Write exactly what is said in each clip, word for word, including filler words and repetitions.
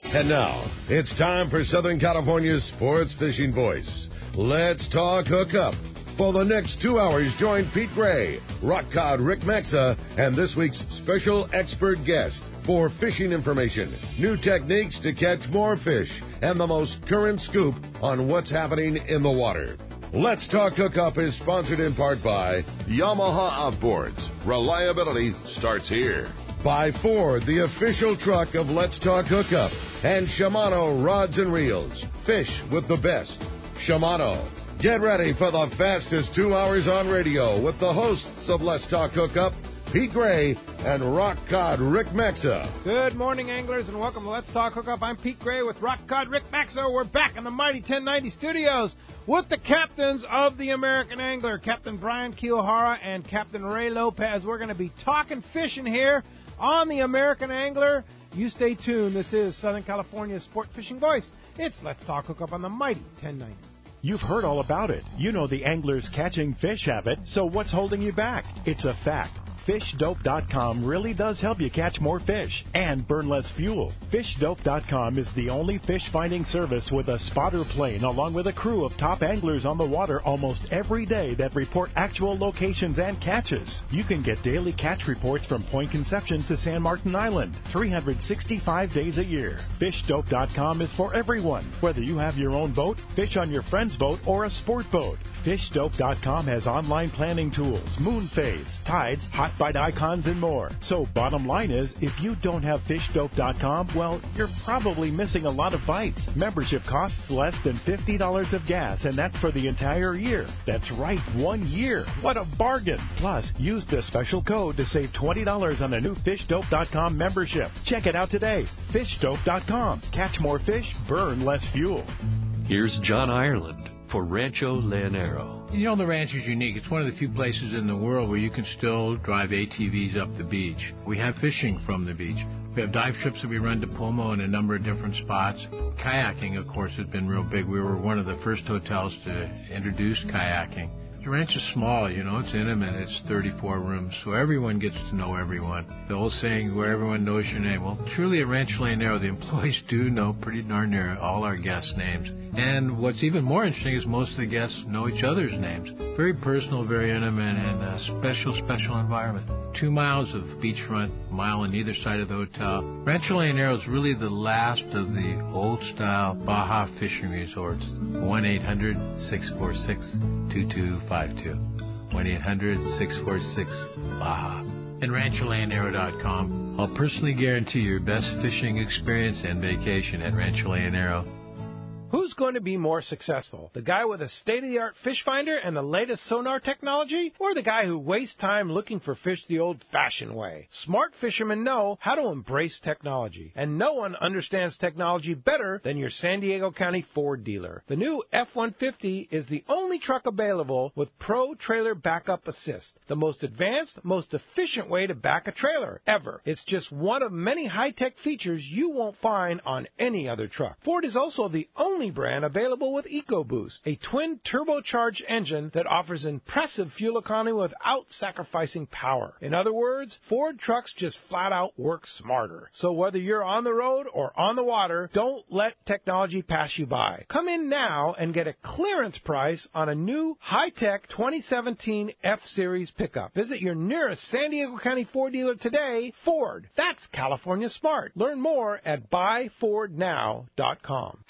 And now, it's time for Southern California's sports fishing voice. Let's talk hookup. For the next two hours, join Pete Gray, rock cod Rick Maxa, and this week's special expert guest for fishing information, new techniques to catch more fish, and the most current scoop on what's happening in the water. Let's Talk Hookup is sponsored in part by Yamaha Outboards. Reliability starts here. By Ford, the official truck of Let's Talk Hookup. And Shimano Rods and Reels. Fish with the best. Shimano. Get ready for the fastest two hours on radio with the hosts of Let's Talk Hookup, Pete Gray and Rock Cod Rick Maxa. Good morning, anglers, and welcome to Let's Talk Hookup. I'm Pete Gray with Rock Cod Rick Maxa. We're back in the mighty ten ninety studios with the captains of the American Angler, Captain Brian Kiyohara and Captain Ray Lopez. We're going to be talking fishing here on the American Angler. You stay tuned. This is Southern California's sport fishing voice. It's Let's Talk Hookup on the mighty ten ninety. You've heard all about it. You know the angler's catching fish habit, so what's holding you back? It's a fact. fish dope dot com really does help you catch more fish and burn less fuel. fish dope dot com is the only fish finding service with a spotter plane along with a crew of top anglers on the water almost every day that report actual locations and catches. You can get daily catch reports from Point Conception to San Martin Island, three hundred sixty-five days a year. fish dope dot com is for everyone, whether you have your own boat, fish on your friend's boat, or a sport boat. fish dope dot com has online planning tools, moon phase, tides, hot bite icons, and more. So bottom line is, if you don't have fish dope dot com, well, you're probably missing a lot of bites. Membership costs less than fifty dollars of gas, and that's for the entire year. That's right, one year. What a bargain. Plus, use the special code to save twenty dollars on a new fish dope dot com membership. Check it out today. fish dope dot com. Catch more fish, burn less fuel. Here's John Ireland for Rancho Leonero. You know, the ranch is unique. It's one of the few places in the world where you can still drive A T Vs up the beach. We have fishing from the beach. We have dive trips that we run to Pomo in a number of different spots. Kayaking, of course, has been real big. We were one of the first hotels to introduce kayaking. The ranch is small, you know, it's intimate, it's thirty-four rooms, so everyone gets to know everyone. The old saying, where everyone knows your name. Well, truly at Rancho Leonero, the employees do know pretty darn near all our guests' names. And what's even more interesting is most of the guests know each other's names. Very personal, very intimate, and a special, special environment. Two miles of beachfront, a mile on either side of the hotel. Rancho Leonero is really the last of the old-style Baja fishing resorts. one eight hundred six four six two two five two. one eight hundred six four six Baja. And rancho leonero dot com. I'll personally guarantee your best fishing experience and vacation at Rancho Leonero. Who's going to be more successful? The guy with a state-of-the-art fish finder and the latest sonar technology? Or the guy who wastes time looking for fish the old-fashioned way? Smart fishermen know how to embrace technology. And no one understands technology better than your San Diego County Ford dealer. The new F one fifty is the only truck available with Pro Trailer Backup Assist, the most advanced, most efficient way to back a trailer ever. It's just one of many high-tech features you won't find on any other truck. Ford is also the only brand available with EcoBoost, a twin turbocharged engine that offers impressive fuel economy without sacrificing power. In other words, Ford trucks just flat out work smarter. So whether you're on the road or on the water, don't let technology pass you by. Come in now and get a clearance price on a new high-tech twenty seventeen F-Series pickup. Visit your nearest San Diego County Ford dealer today. Ford, that's California smart. Learn more at buy ford now dot com.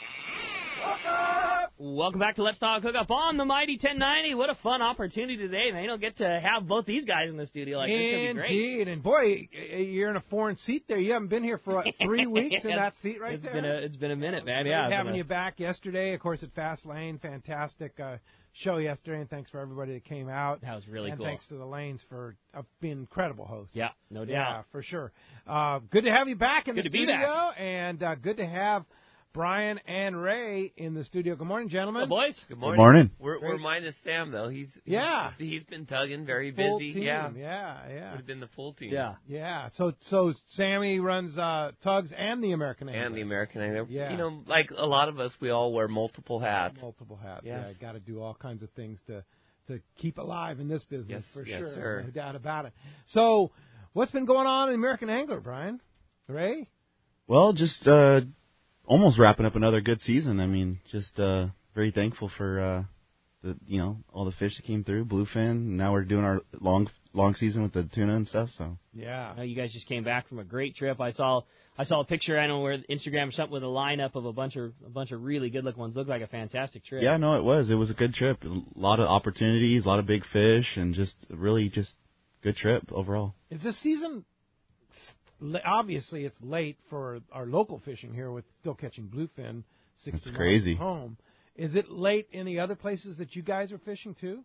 Welcome back to Let's Talk Hookup on the mighty ten ninety. What a fun opportunity today, man. You don't get to have both these guys in the studio like this. It's going to be great. Indeed. And, boy, you're in a foreign seat there. You haven't been here for, what, three weeks in that seat right it's there? Been a, it's been a minute, man. Great Yeah, having a... you back yesterday, of course, at Fast Lane. Fantastic uh, show yesterday, and thanks for everybody that came out. That was really and cool. And thanks to the Lanes for uh, being incredible hosts. Yeah, no doubt. Yeah, for sure. Uh, good to have you back in good the to studio, be back. and uh, good to have Brian and Ray in the studio. Good morning, gentlemen. Hello, boys. Good morning. Good morning. We're, we're minus Sam, though. He's, he's yeah. He's been tugging, very full busy. Team. Yeah, yeah, yeah. Would have been the full team. Yeah, yeah. So, so Sammy runs uh, Tugs and the American Angler. And the American Angler. Yeah. You know, like a lot of us, we all wear multiple hats. Multiple hats. Yeah. Yeah, got to do all kinds of things to to keep alive in this business, Yes, for yes, sure. sir. No doubt about it. So, what's been going on in the American Angler, Brian? Ray? Well, just uh, almost wrapping up another good season. I mean, just uh, very thankful for uh, the you know all the fish that came through, bluefin. Now we're doing our long long season with the tuna and stuff. So yeah, you guys just came back from a great trip. I saw I saw a picture. I don't know where Instagram or something with a lineup of a bunch of a bunch of really good looking ones. Looked like a fantastic trip. Yeah, no, it was. It was a good trip. A lot of opportunities, a lot of big fish, and just really just good trip overall. Is this season? Obviously, it's late for our local fishing here with still catching bluefin. That's crazy. Home. Is it late in the other places that you guys are fishing too?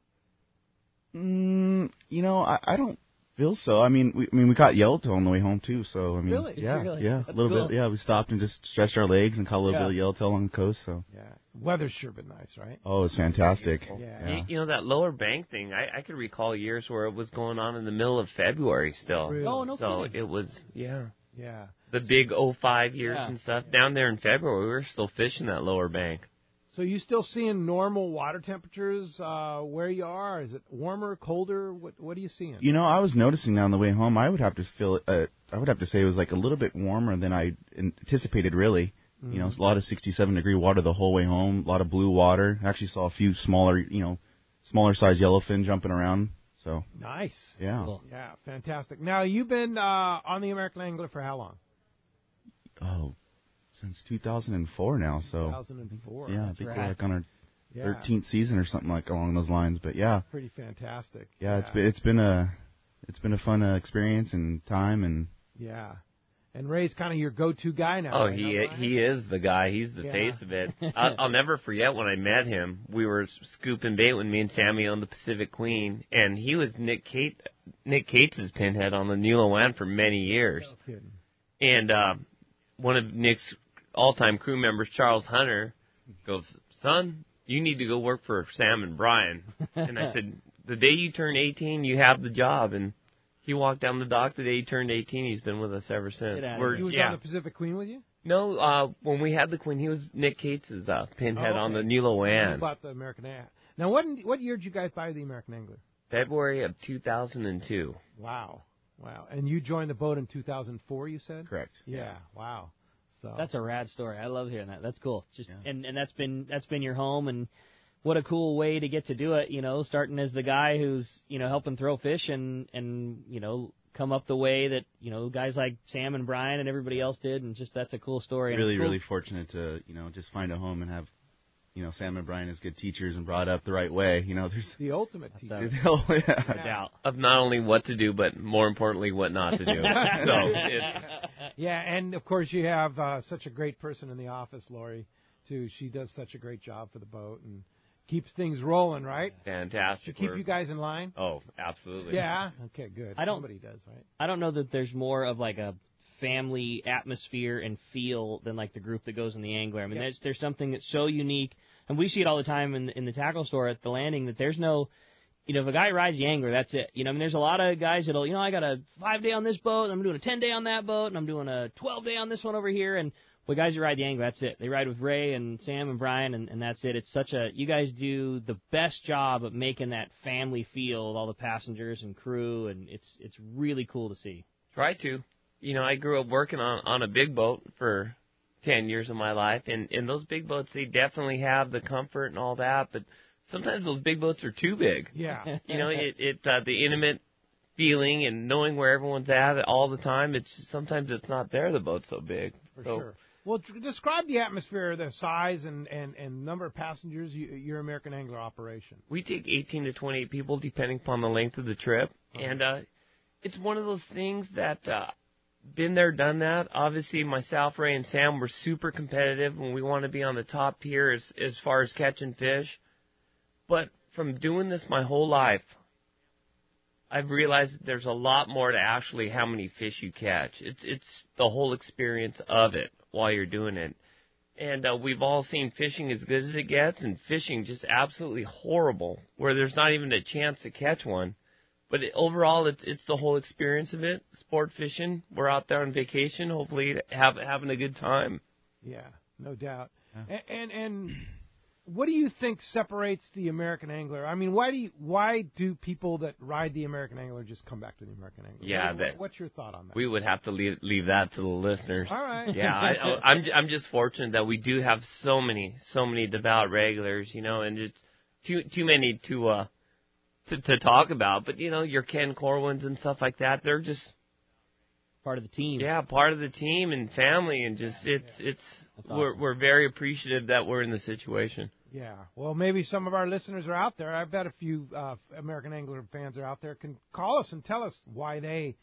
Mm, you know, I, I don't feel so. I mean, we, I mean, we caught yellowtail on the way home too. So I mean, really? yeah, really? yeah, That's a little cool. bit. Yeah, we stopped and just stretched our legs and caught a little Yeah. bit of yellowtail along the coast. So yeah, weather's sure been nice, right? oh, it's fantastic. Yeah. Yeah. You, you know, that lower bank thing, I, I could recall years where it was going on in the middle of February still. Really? Oh, no so kidding. it was, yeah. Yeah. The big oh five years Yeah. and stuff. Down there in February, we were still fishing that lower bank. So you still seeing normal water temperatures uh, where you are? Is it warmer, colder? What What are you seeing? You know, I was noticing that on the way home. I would have to feel. Uh, I would have to say it was like a little bit warmer than I anticipated. Really, mm-hmm. You know, it's a lot of sixty-seven degree water the whole way home. A lot of blue water. I actually saw a few smaller, you know, smaller size yellowfin jumping around. So nice. Yeah. Cool. Yeah, fantastic. Now you've been uh, on the American Angler for how long? Oh, since two thousand four now. So two thousand four. yeah, I That's think right. we're like on our Yeah. thirteenth season or something like along those lines. But yeah, Pretty fantastic. yeah, it's been it's been a it's been a fun uh, experience and time and Yeah. And Ray's kind of your go-to guy now. Oh, right? he Huh, Brian? he is the guy. He's the Yeah. face of it. I'll, I'll never forget when I met him. We were scooping bait when me and Sammy owned the Pacific Queen, and he was Nick Kate Nick Cates' pinhead on the Nulawan for many years. No kidding. And uh, one of Nick's all-time crew members, Charles Hunter, goes, "Son, you need to go work for Sam and Brian." And I said, "The day you turn eighteen, you have the job." And he walked down the dock the day he turned eighteen. He's been with us ever since. Get out of We're, here. He was yeah. on the Pacific Queen with you? No, uh, when we had the Queen, he was Nick Cates' uh, pinhead Oh, on the okay. Nilo How Wan. about the American Angler? Now, what what year did you guys buy the American Angler? February of two thousand two. Wow. Wow. And you joined the boat in two thousand four, you said? correct. Yeah. Wow. So That's a rad story. I love hearing that. That's cool. Just Yeah. and and that's been that's been your home, and what a cool way to get to do it. You know, starting as the guy who's you know helping throw fish and and you know come up the way that you know guys like Sam and Brian and everybody else did, and just that's a cool story. And Really, it's cool. really fortunate to you know just find a home and have you know Sam and Brian as good teachers and brought up the right way. You know, there's the ultimate teacher. oh, yeah. no doubt. Of not only what to do, but more importantly, what not to do. So it's, Yeah, and of course you have uh, such a great person in the office, Lori, too. She does such a great job for the boat and keeps things rolling, right? fantastic. She keep We're- you guys in line? Oh, absolutely. Yeah. Okay, good. I don't- Somebody does, right? I don't know that there's more of like a family atmosphere and feel than like the group that goes in the Angler. I mean, Yep. there's there's something that's so unique, and we see it all the time in in the tackle store at the landing that there's no, you know, if a guy rides the Angler, that's it. You know, I mean, there's a lot of guys that'll, you know, I got a five day on this boat, and I'm doing a ten day on that boat, and I'm doing a twelve day on this one over here, and well, guys that ride the Angler, that's it. They ride with Ray and Sam and Brian, and, and that's it. It's such a, you guys do the best job of making that family feel with all the passengers and crew, and it's it's really cool to see. Try to. You know, I grew up working on on a big boat for ten years of my life, and and those big boats, they definitely have the comfort and all that, but sometimes those big boats are too big. Yeah. You know, it it uh, the intimate feeling and knowing where everyone's at all the time. It's sometimes it's not there. The boat's so big. For so sure. Well, tr- describe the atmosphere, the size, and, and, and number of passengers, you, your American Angler operation. we take eighteen to twenty-eight people depending upon the length of the trip, Uh-huh. and uh, it's one of those things that. Uh, Been there, done that. Obviously, myself, Ray, and Sam were super competitive, and we want to be on the top tier as as far as catching fish. But from doing this my whole life, I've realized that there's a lot more to actually how many fish you catch. It's it's the whole experience of it while you're doing it. And uh, we've all seen fishing as good as it gets, and fishing just absolutely horrible, where there's not even a chance to catch one. But it, overall, it's it's the whole experience of it. Sport fishing. We're out there on vacation, hopefully have, having a good time. Yeah, no doubt. And, and and what do you think separates the American angler? I mean, why do you, why do people that ride the American angler just come back to the American angler? Yeah, what, that, what's your thought on that? We would have to leave, leave that to the listeners. All right. Yeah, I, I'm I'm just fortunate that we do have so many so many devout regulars, you know, and just too too many to uh to to talk about. But you know, your Ken Corwins and stuff like that, they're just part of the team. Yeah, part of the team and family, and just it's yeah. it's awesome. we're we're very appreciative that we're in the situation. Yeah, well, maybe some of our listeners are out there. I bet a few uh, American Angler fans are out there. Can call us and tell us why they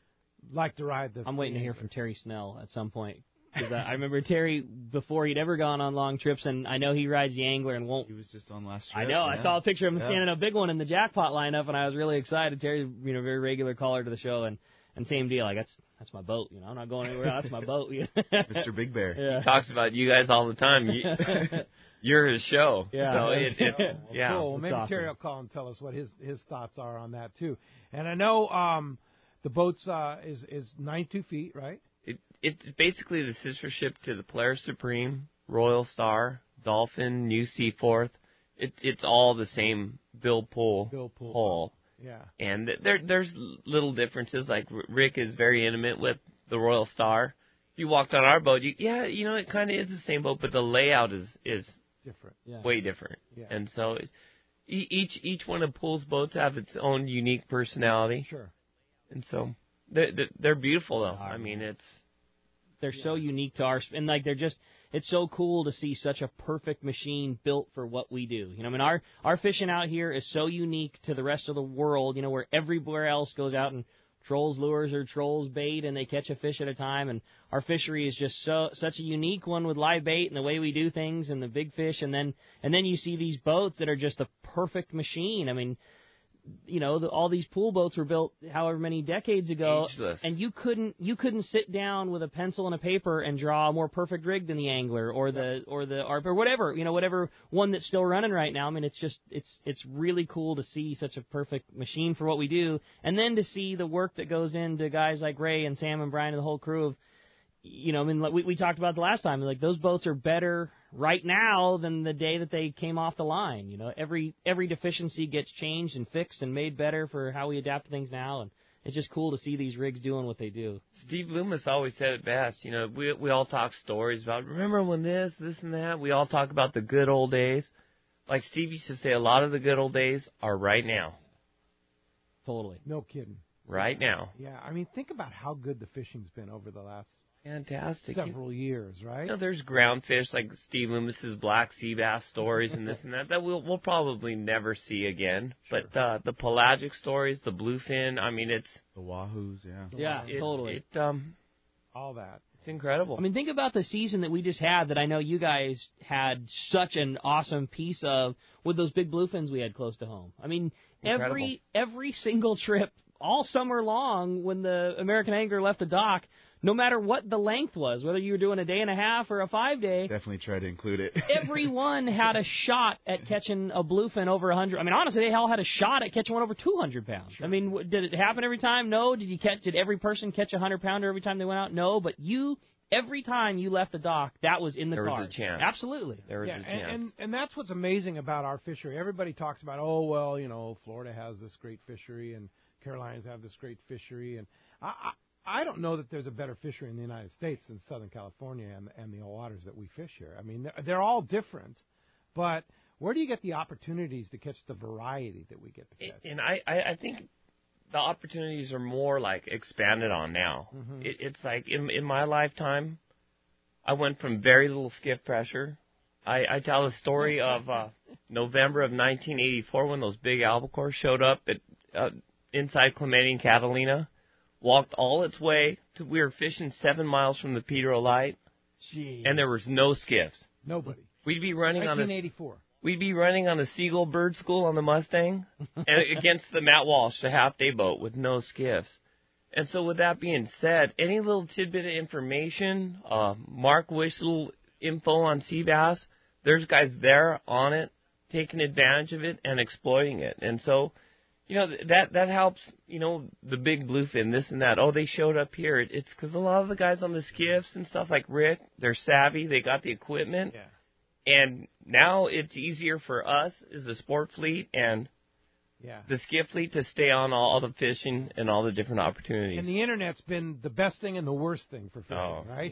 like to ride the. I'm waiting to hear from Terry Snell at some point. Because I, I remember Terry before he'd ever gone on long trips, and I know he rides the Angler and won't. He was just on last trip. I know. Yeah. I saw a picture of him yeah. standing a big one in the jackpot lineup, and I was really excited. Terry's, you know, very regular caller to the show, and, and same deal. Like that's that's my boat. You know, I'm not going anywhere. That's my boat. Mister Big Bear. Yeah. He talks about you guys all the time. You, you're his show. Yeah. So it, it, well, yeah. Cool. Well, maybe awesome. Terry will call and tell us what his his thoughts are on that too. And I know um, the boat's uh, is is ninety-two feet, right? It, it's basically the sister ship to the Polaris Supreme, Royal Star, Dolphin, New Seaforth. It, it's all the same bill pull, Bill pull. hull. Yeah. And there there's little differences. Like Rick is very intimate with the Royal Star. If you walked on our boat, you, yeah, you know, it kind of is the same boat, but the layout is is Different. Yeah. way different. Yeah. And so it, e- each each one of Pool's boats have its own unique personality. Sure. And so they're, they're, they're beautiful, though. They are, I mean, man. it's... They're so unique to our, and like they're just, it's so cool to see such a perfect machine built for what we do. You know, I mean, our our fishing out here is so unique to the rest of the world. You know, where everywhere else goes out and trolls lures or trolls bait, and they catch a fish at a time. And our fishery is just so such a unique one with live bait and the way we do things and the big fish. And then and then you see these boats that are just the perfect machine. I mean, you know, the, all these pool boats were built however many decades ago, Ageless. and you couldn't you couldn't sit down with a pencil and a paper and draw a more perfect rig than the Angler or the or the A R P or whatever, you know, whatever one that's still running right now. I mean, it's just it's it's really cool to see such a perfect machine for what we do, and then to see the work that goes into guys like Ray and Sam and Brian and the whole crew of, you know, I mean, like we we talked about the last time, like those boats are better right now than the day that they came off the line. You know, every every deficiency gets changed and fixed and made better for how we adapt to things now, and it's just cool to see these rigs doing what they do. Steve Loomis always said it best. You know, we we all talk stories about, remember when this, this and that. We all talk about the good old days. Like Steve used to say, a lot of the good old days are right now. Totally. No kidding. Right now. Yeah, I mean, think about how good the fishing's been over the last Fantastic. several years, right? You know, there's ground fish like Steve Loomis's black sea bass stories and this and that that we'll we'll probably never see again. Sure. But uh, the pelagic stories, the bluefin, I mean, it's The Wahoos, yeah. Yeah, it, totally. It um, All that. it's incredible. I mean, think about the season that we just had that I know you guys had such an awesome piece of with those big bluefins we had close to home. I mean, Incredible. every every single trip all summer long when the American Angler left the dock, no matter what the length was, whether you were doing a day and a half or a five day, Definitely try to include it. everyone had a shot at catching a bluefin over one hundred. I mean, honestly, they all had a shot at catching one over two hundred pounds. I mean, w- did it happen every time? No. Did you catch? Did every person catch a one hundred pounder every time they went out? No. But you, every time you left the dock, that was in the There was a cards. chance. Absolutely. There was Yeah, a chance. and, and and that's what's amazing about our fishery. Everybody talks about, oh well, you know, Florida has this great fishery and Carolinas have this great fishery, and I, I I don't know that there's a better fishery in the United States than Southern California and and the waters that we fish here. I mean, they're, they're all different, but where do you get the opportunities to catch the variety that we get to catch? And I, I, I think the opportunities are more like expanded on now. Mhm. It, it's like in in my lifetime, I went from very little skiff pressure. I, I tell the story of uh, November of nineteen eighty-four when those big albacore showed up at uh, inside Clemente and Catalina, walked all its way to, we were fishing seven miles from the Pedro Light, Gee, and there was no skiffs. nobody. We'd be running on nineteen a eighty-four. we'd be running on the Seagull Bird School on the Mustang and against the Matt Walsh, the half day boat with no skiffs. And so with that being said, any little tidbit of information, uh, Mark Wishel info on sea bass, there's guys there on it, taking advantage of it and exploiting it. And so, you know, that that helps, you know, the big bluefin, this and that. Oh, they showed up here. It's because a lot of the guys on the skiffs and stuff like Rick, they're savvy. They got the equipment. Yeah. And now it's easier for us as a sport fleet and yeah. the skiff fleet to stay on all the fishing and all the different opportunities. And the Internet's been the best thing and the worst thing for fishing, oh, right?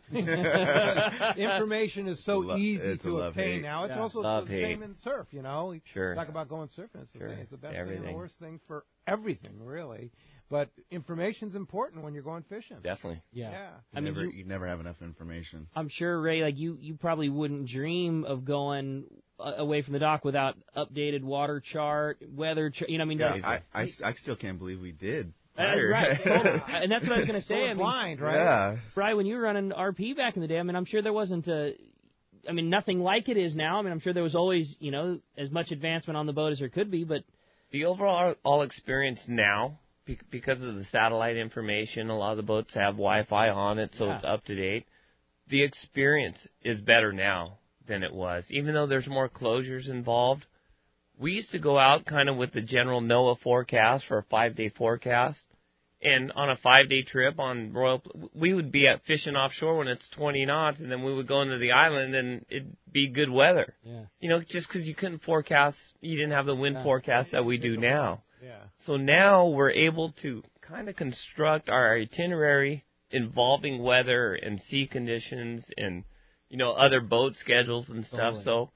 Yeah. Information is so Lo- easy it's a to love obtain hate. now. It's Yeah. also Love the hate. same in surf, you know? Sure. Talk about going surfing. It's the Sure. same. It's the best Everything. thing and the worst thing for everything, really. But information's important when you're going fishing. Definitely. Yeah. Yeah. I mean, never, you- you never have enough information. I'm sure, Ray, like you, you probably wouldn't dream of going uh, away from the dock without updated water chart, weather chart. You know, what I mean, Yeah, like- I, I, I still can't believe we did. Uh, prior. right, totally. And that's what I was going to say. Going I mean, blind, right? Yeah. Brian, when you were running R P back in the day, I mean, I'm sure there wasn't a, I mean, nothing like it is now. I mean, I'm sure there was always, you know, as much advancement on the boat as there could be, but The overall all experience now, be- because of the satellite information, a lot of the boats have Wi-Fi on it, so Yeah. it's up to date. The experience is better now than it was, even though there's more closures involved. We used to go out kind of with the general NOAA forecast for a five-day forecast, and on a five-day trip on Royal, we would be at fishing offshore when it's twenty knots, and then we would go into the island and it'd be good weather. yeah. You know, just because you couldn't forecast, you didn't have the wind Yeah. forecast that we do now. Yeah. So now we're able to kind of construct our itinerary involving weather and sea conditions and, you know, other boat schedules and stuff. Totally. So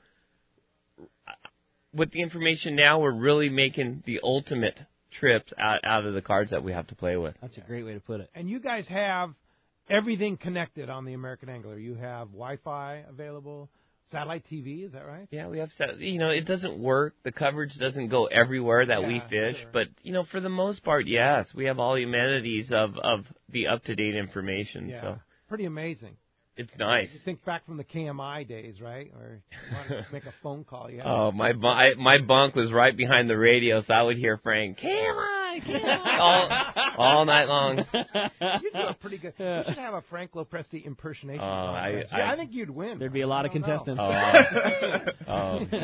uh, with the information now, we're really making the ultimate trips out, out of the cards that we have to play with. That's a great way to put it. And you guys have everything connected on the American Angler. You have Wi-Fi available, satellite T V, is that right? Yeah, we have, set- you know, it doesn't work. The coverage doesn't go everywhere that we Yeah, fish. sure. But, you know, for the most part, yes, we have all the amenities of, of the up-to-date information. Yeah. So Pretty amazing. it's nice. You think back from the K M I days, right? Or you want to make a phone call. Yeah. Oh, my bu- I, my bunk was right behind the radio, so I would hear Frank, K M I, K M I, all, all night long. You do a pretty good. We should have a Frank Lopresti impersonation. Oh, I- contest. yeah, I- I think you'd win. There'd be a lot I of don't know. contestants. Oh,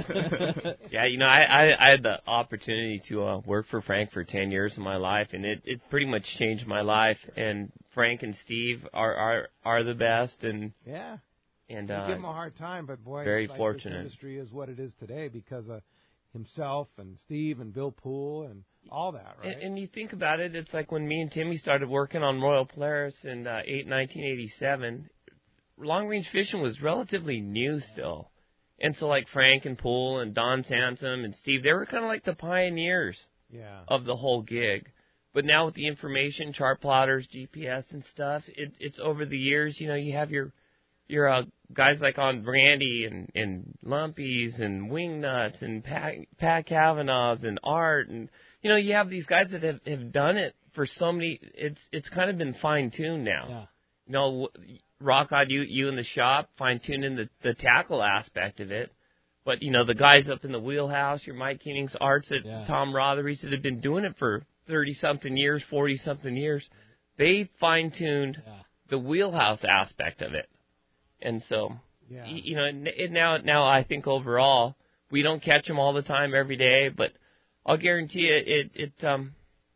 oh. Yeah, you know, I, I, I had the opportunity to uh, work for Frank for ten years of my life, and it, it pretty much changed my life. And Frank and Steve are are, are the best, and Yeah. and You uh, give him a hard time, but boy, very it's like fortunate. This industry is what it is today because of himself and Steve and Bill Poole and all that, right? And, and you think about it, it's like when me and Timmy started working on Royal Polaris in uh, eight, nineteen eighty-seven, long-range fishing was relatively new still. And so like Frank and Poole and Don Sansom and Steve, they were kind of like the pioneers yeah. of the whole gig. But now with the information, chart plotters, G P S and stuff, it, it's over the years, you know, you have your your uh, guys like on Brandy and, and Lumpies and Wingnuts and Pat, Pat Kavanaugh's and Art. And, you know, you have these guys that have, have done it for so many, it's it's kind of been fine-tuned now. Yeah. You know, Rockod, you, you in the shop, fine-tuning the, the tackle aspect of it. But, you know, the guys up in the wheelhouse, your Mike Keening's, Arts at Yeah. Tom Rothery's that have been doing it for thirty-something years, forty-something years, they fine-tuned Yeah. the wheelhouse aspect of it. And so, Yeah. y- you know, it, it now, now I think overall, we don't catch them all the time every day, but I'll guarantee you it, it um,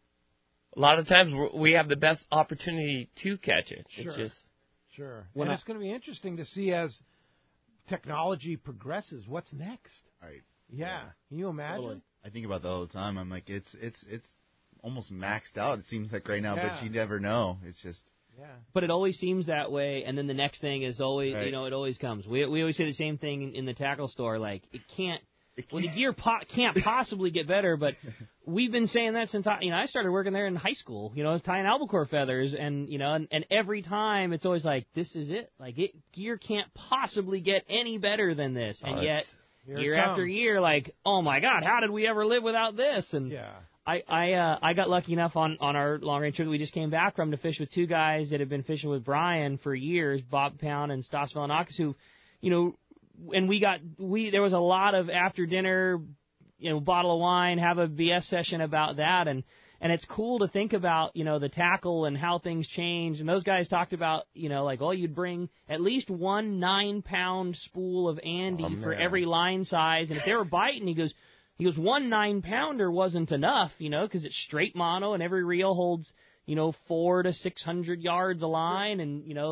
a lot of times we're- we have the best opportunity to catch it. Sure. It's just, Sure. When and I- it's going to be interesting to see as technology progresses, what's next? Right. Yeah. Can you imagine? Totally. I think about that all the time. I'm like, it's it's it's almost maxed out. It seems like right now, Yeah. but you never know. It's just Yeah. But it always seems that way, and then the next thing is always, Right. you know, it always comes. We we always say the same thing in, in the tackle store, like, it can't, it well, the can't- gear po- can't possibly get better, but we've been saying that since I, you know, I started working there in high school, you know, I was tying albacore feathers, and, you know, and, and every time it's always like, this is it. Like, it gear can't possibly get any better than this, and Oh, yet, it's- Here it year after comes. year, like, oh my God, how did we ever live without this? And Yeah. I I uh, I got lucky enough on, on our long range trip that we just came back from to fish with two guys that have been fishing with Brian for years, Bob Pound and Stas Velanakis, who, you know, and we got we there was a lot of after dinner, you know, bottle of wine, have a B S session about that, and and it's cool to think about, you know, the tackle and how things change. And those guys talked about, you know, like, oh, you'd bring at least one nine pound spool of Andy Oh, for man. every line size, and if they were biting, he goes. He goes, one nine-pounder wasn't enough, you know, because it's straight mono, and every reel holds, you know, four to six hundred yards a line, and, you know,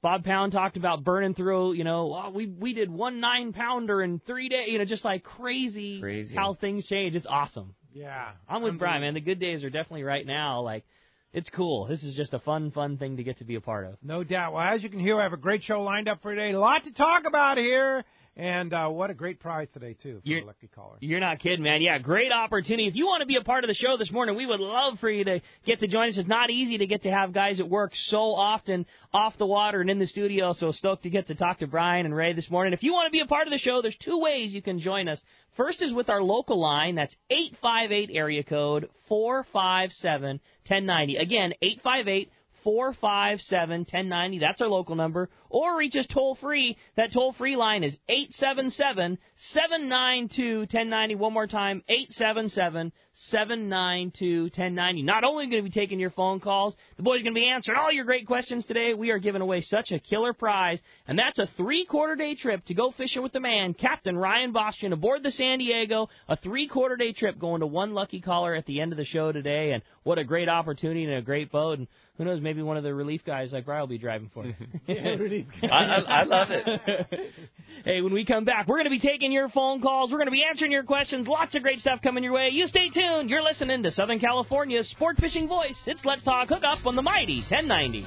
Bob Pound talked about burning through, you know, oh, we we did one nine-pounder in three days, you know, just like crazy, Crazy. how things change. It's awesome. Yeah. I'm with Brian, man. The good days are definitely right now. Like, it's cool. This is just a fun, fun thing to get to be a part of. No doubt. Well, as you can hear, I have a great show lined up for today. A lot to talk about here. And uh, what a great prize today, too, for You're, the lucky caller. You're not kidding, man. Yeah, great opportunity. If you want to be a part of the show this morning, we would love for you to get to join us. It's not easy to get to have guys at work so often off the water and in the studio, so stoked to get to talk to Brian and Ray this morning. If you want to be a part of the show, there's two ways you can join us. First is with our local line. That's eight five eight area code four five seven, one oh nine oh. Again, eight five eight, four five seven, one oh nine oh. That's our local number. Or reach us toll-free. That toll-free line is eight seven seven, seven nine two, one oh nine oh. One more time, eight seven seven, seven nine two, one oh nine oh. Not only going to be taking your phone calls, the boys are going to be answering all your great questions today. We are giving away such a killer prize, and that's a three-quarter day trip to go fishing with the man, Captain Ryan Bostian, aboard the San Diego. A three-quarter day trip going to one lucky caller at the end of the show today, and what a great opportunity and a great boat. And who knows, maybe one of the relief guys like Brian will be driving for you. Yeah, relief. I, I, I love it. Hey, when we come back, we're going to be taking your phone calls. We're going to be answering your questions. Lots of great stuff coming your way. You stay tuned. You're listening to Southern California's sport fishing voice. It's Let's Talk Hookup on the mighty ten ninety.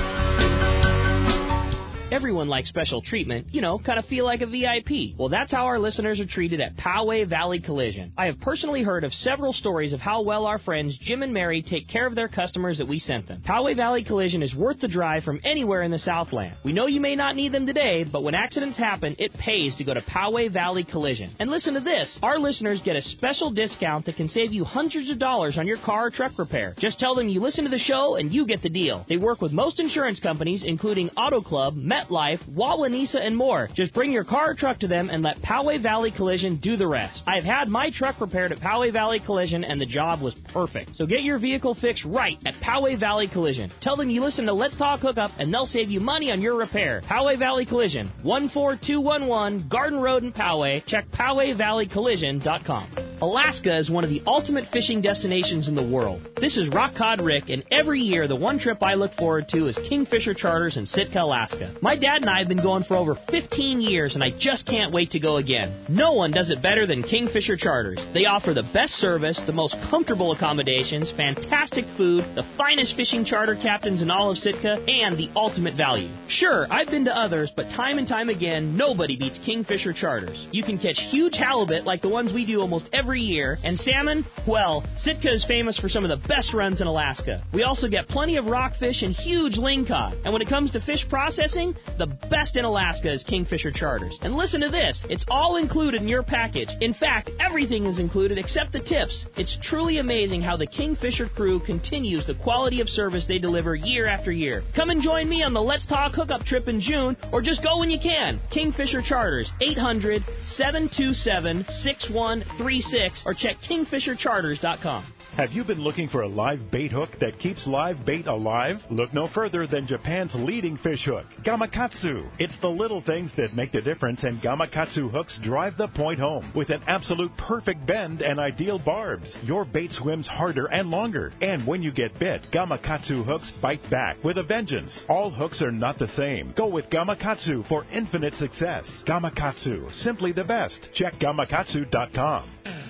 Everyone likes special treatment, you know, kind of feel like a V I P. Well, that's how our listeners are treated at Poway Valley Collision. I have personally heard of several stories of how well our friends Jim and Mary take care of their customers that we sent them. Poway Valley Collision is worth the drive from anywhere in the Southland. We know you may not need them today, but when accidents happen, it pays to go to Poway Valley Collision. And listen to this. Our listeners get a special discount that can save you hundreds of dollars on your car or truck repair. Just tell them you listen to the show and you get the deal. They work with most insurance companies, including Auto Club, MetLife, Wawanesa, and more. Just bring your car or truck to them and let Poway Valley Collision do the rest. I've had my truck repaired at Poway Valley Collision, and the job was perfect. So get your vehicle fixed right at Poway Valley Collision. Tell them you listen to Let's Talk Hookup, and they'll save you money on your repair. Poway Valley Collision, one four two one one Garden Road in Poway. Check Poway Valley Collision dot com. Alaska is one of the ultimate fishing destinations in the world. This is Rock Cod Rick, and every year the one trip I look forward to is Kingfisher Charters in Sitka, Alaska. My dad and I have been going for over fifteen years, and I just can't wait to go again. No one does it better than Kingfisher Charters. They offer the best service, the most comfortable accommodations, fantastic food, the finest fishing charter captains in all of Sitka, and the ultimate value. Sure, I've been to others, but time and time again, nobody beats Kingfisher Charters. You can catch huge halibut like the ones we do almost every year, and salmon, well, Sitka is famous for some of the best runs in Alaska. We also get plenty of rockfish and huge lingcod. And when it comes to fish processing, the best in Alaska is Kingfisher Charters. And listen to this, it's all included in your package. In fact, everything is included except the tips. It's truly amazing how the Kingfisher crew continues the quality of service they deliver year after year. Come and join me on the Let's Talk Hookup trip in June, or just go when you can. Kingfisher Charters, eight hundred, seven two seven, six one three six, or check kingfisher charters dot com. Have you been looking for a live bait hook that keeps live bait alive? Look no further than Japan's leading fish hook, Gamakatsu. It's the little things that make the difference, and Gamakatsu hooks drive the point home. With an absolute perfect bend and ideal barbs, your bait swims harder and longer. And when you get bit, Gamakatsu hooks bite back with a vengeance. All hooks are not the same. Go with Gamakatsu for infinite success. Gamakatsu, simply the best. Check gamakatsu dot com.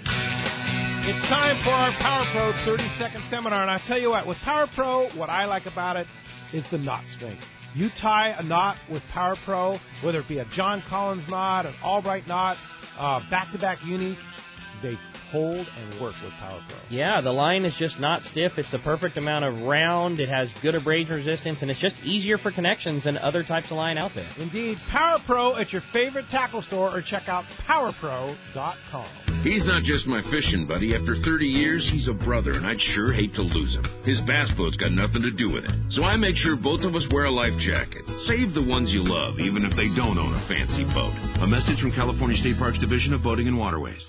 It's time for our Power Pro thirty-second seminar, and I tell you what, with Power Pro, what I like about it is the knot strength. You tie a knot with Power Pro, whether it be a John Collins knot, an Albright knot, uh, back-to-back uni, they hold and work with Power Pro. Yeah, the line is just not stiff. It's the perfect amount of round. It has good abrasion resistance, and it's just easier for connections than other types of line out there. Indeed. Power Pro at your favorite tackle store, or check out power pro dot com. He's not just my fishing buddy. After thirty years, he's a brother, and I'd sure hate to lose him. His bass boat's got nothing to do with it. So I make sure both of us wear a life jacket. Save the ones you love, even if they don't own a fancy boat. A message from California State Parks Division of Boating and Waterways.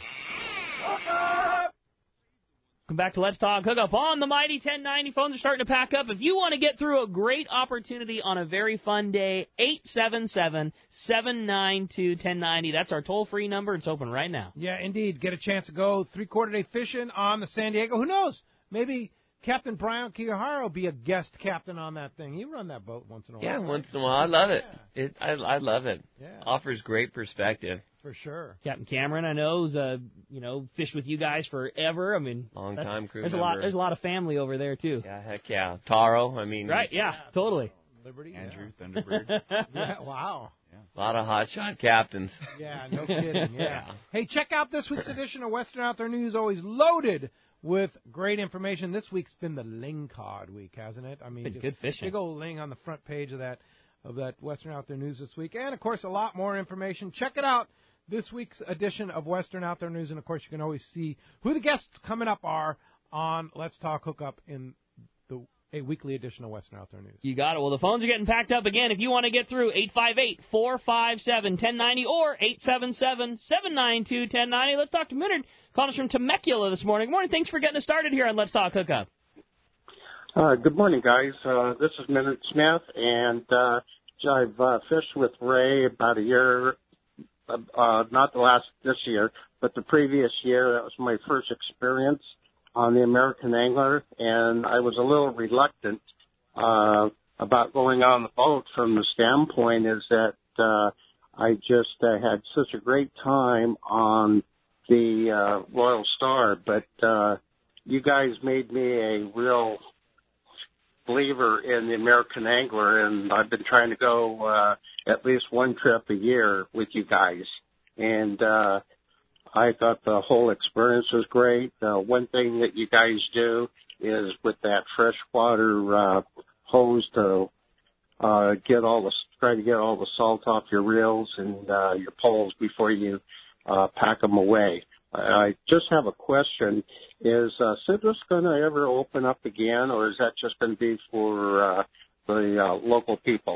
Welcome back to Let's Talk Hookup on the mighty ten ninety. Phones are starting to pack up. If you want to get through a great opportunity on a very fun day, eight seven seven, seven nine two, one oh nine oh. That's our toll-free number. It's open right now. Yeah, indeed. Get a chance to go three-quarter day fishing on the San Diego. Who knows? Maybe Captain Brian Kiyahara will be a guest captain on that thing. You run that boat once in a while. Yeah, right? once in a while. I love it. Yeah. It I, I love it. Yeah. Offers great perspective. For sure. Captain Cameron, I know, is uh, you know, fished with you guys forever. I mean, long time crew There's member. a lot. There's a lot of family over there too. Yeah, heck yeah. Taro, I mean. Right. Yeah. yeah totally. Liberty. Andrew yeah. Thunderbird. yeah. Wow. Yeah. A lot of hotshot captains. Yeah. No kidding. Yeah. yeah. Hey, check out this week's edition of Western Outdoor News. Always loaded with great information. This week's been the lingcod week, hasn't it? I mean, Been just good fishing. Big old ling on the front page of that of that Western Outdoor News this week, and of course a lot more information. Check it out. This week's edition of Western Outdoor News, and of course you can always see who the guests coming up are on Let's Talk Hookup in the a weekly edition of Western Outdoor News. You got it. Well, the phones are getting packed up again. If you want to get through, eight five eight, four five seven, one zero nine zero or eight seven seven, seven nine two, one zero nine zero. Let's talk to Minard. Calling us from Temecula this morning. Good morning. Thanks for getting us started here on Let's Talk Hookup. Uh, good morning, guys. Uh, this is Minard Smith, and uh, I've uh, fished with Ray about a year. Uh, not the last this year, but the previous year. That was my first experience on the American Angler, and I was a little reluctant uh, about going on the boat from the standpoint is that uh, I just uh, had such a great time on the uh, Royal Star, but uh, you guys made me a real believer in the American Angler, and I've been trying to go uh, at least one trip a year with you guys. And uh, I thought the whole experience was great. Uh, one thing that you guys do is with that freshwater uh, hose to uh, get all the try to get all the salt off your reels and uh, your poles before you uh, pack them away. I just have a question. Is uh, Citrus going to ever open up again, or is that just going to be for uh, the uh, local people?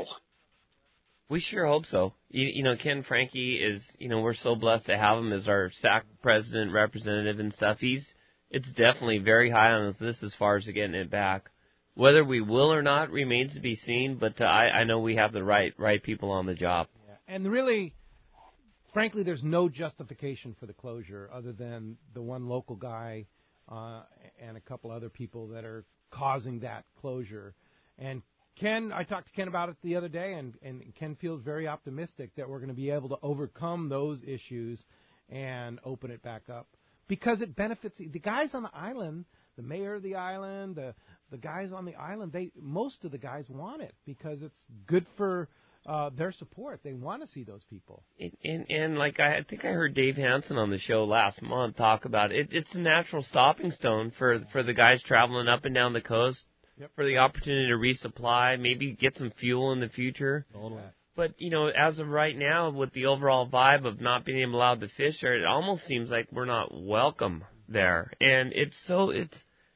We sure hope so. You, you know, Ken Frankie is, you know, we're so blessed to have him as our S A C president, representative and stuff. He's, it's definitely very high on his list as far as getting it back. Whether we will or not remains to be seen, but uh, I, I know we have the right right people on the job. Yeah. And really, frankly, there's no justification for the closure other than the one local guy uh, and a couple other people that are causing that closure. And Ken, I talked to Ken about it the other day, and, and Ken feels very optimistic that we're going to be able to overcome those issues and open it back up because it benefits the guys on the island, the mayor of the island, the the guys on the island. They most of the guys want it because it's good for uh, their support. They want to see those people. And, and, and like I, I think I heard Dave Hansen on the show last month talk about it. It's a natural stopping stone for for the guys traveling up and down the coast. Yep. For the opportunity to resupply, maybe get some fuel in the future. Totally. But, you know, as of right now, with the overall vibe of not being allowed to fish there, it almost seems like we're not welcome there. And it's so, it's,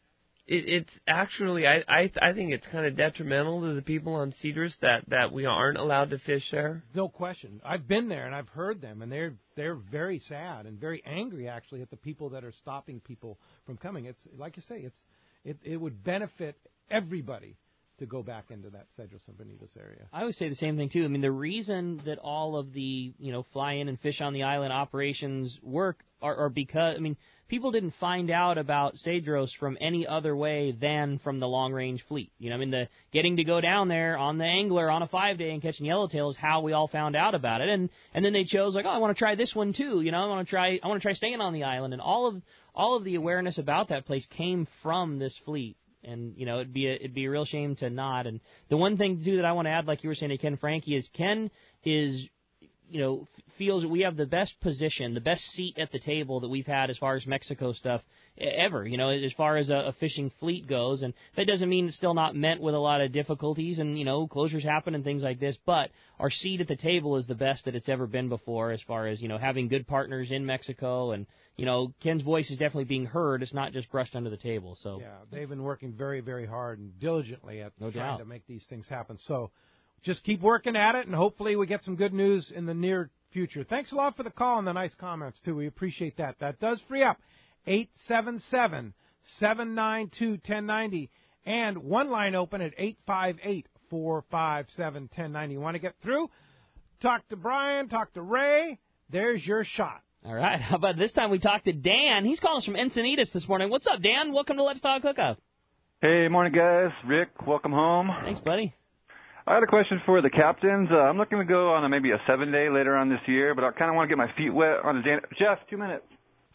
it, it's actually, I, I, I think it's kind of detrimental to the people on Cedrus that, that we aren't allowed to fish there. No question. I've been there and I've heard them, and they're, they're very sad and very angry, actually, at the people that are stopping people from coming. It's, like you say, it's, it, it would benefit everybody to go back into that Cedros and Bonitas area. I would say the same thing, too. I mean, the reason that all of the, you know, fly in and fish on the island operations work are, are because, I mean, people didn't find out about Cedros from any other way than from the long-range fleet. You know, I mean, the getting to go down there on the angler on a five-day and catching yellowtail is how we all found out about it. And and then they chose, like, oh, I want to try this one, too. You know, I want to try I want to try staying on the island. And all of all of the awareness about that place came from this fleet. And, you know, it'd be a, it'd be a real shame to not. And the one thing, too, that I want to add, like you were saying to Ken Frankie, is Ken is, you know, feels that we have the best position, the best seat at the table that we've had as far as Mexico stuff ever, you know, as far as a, a fishing fleet goes. And that doesn't mean it's still not met with a lot of difficulties and, you know, closures happen and things like this. But our seat at the table is the best that it's ever been before as far as, you know, having good partners in Mexico. And, you know, Ken's voice is definitely being heard. It's not just brushed under the table. So yeah, they've been working very, very hard and diligently at no trying doubt. to make these things happen. So just keep working at it, and hopefully we get some good news in the near future. Thanks a lot for the call and the nice comments, too. We appreciate that. That does free up eight seven seven, seven nine two, one zero nine zero and one line open at eight five eight, four five seven, one zero nine zero. You want to get through? Talk to Brian, talk to Ray. There's your shot. All right. How about this time we talk to Dan? He's calling us from Encinitas this morning. What's up, Dan? Welcome to Let's Talk Hookup. Hey, morning, guys. Rick, welcome home. Thanks, buddy. I had a question for the captains. Uh, I'm looking to go on a, maybe a seven-day later on this year, but I kind of want to get my feet wet on a day. Jeff, two minutes.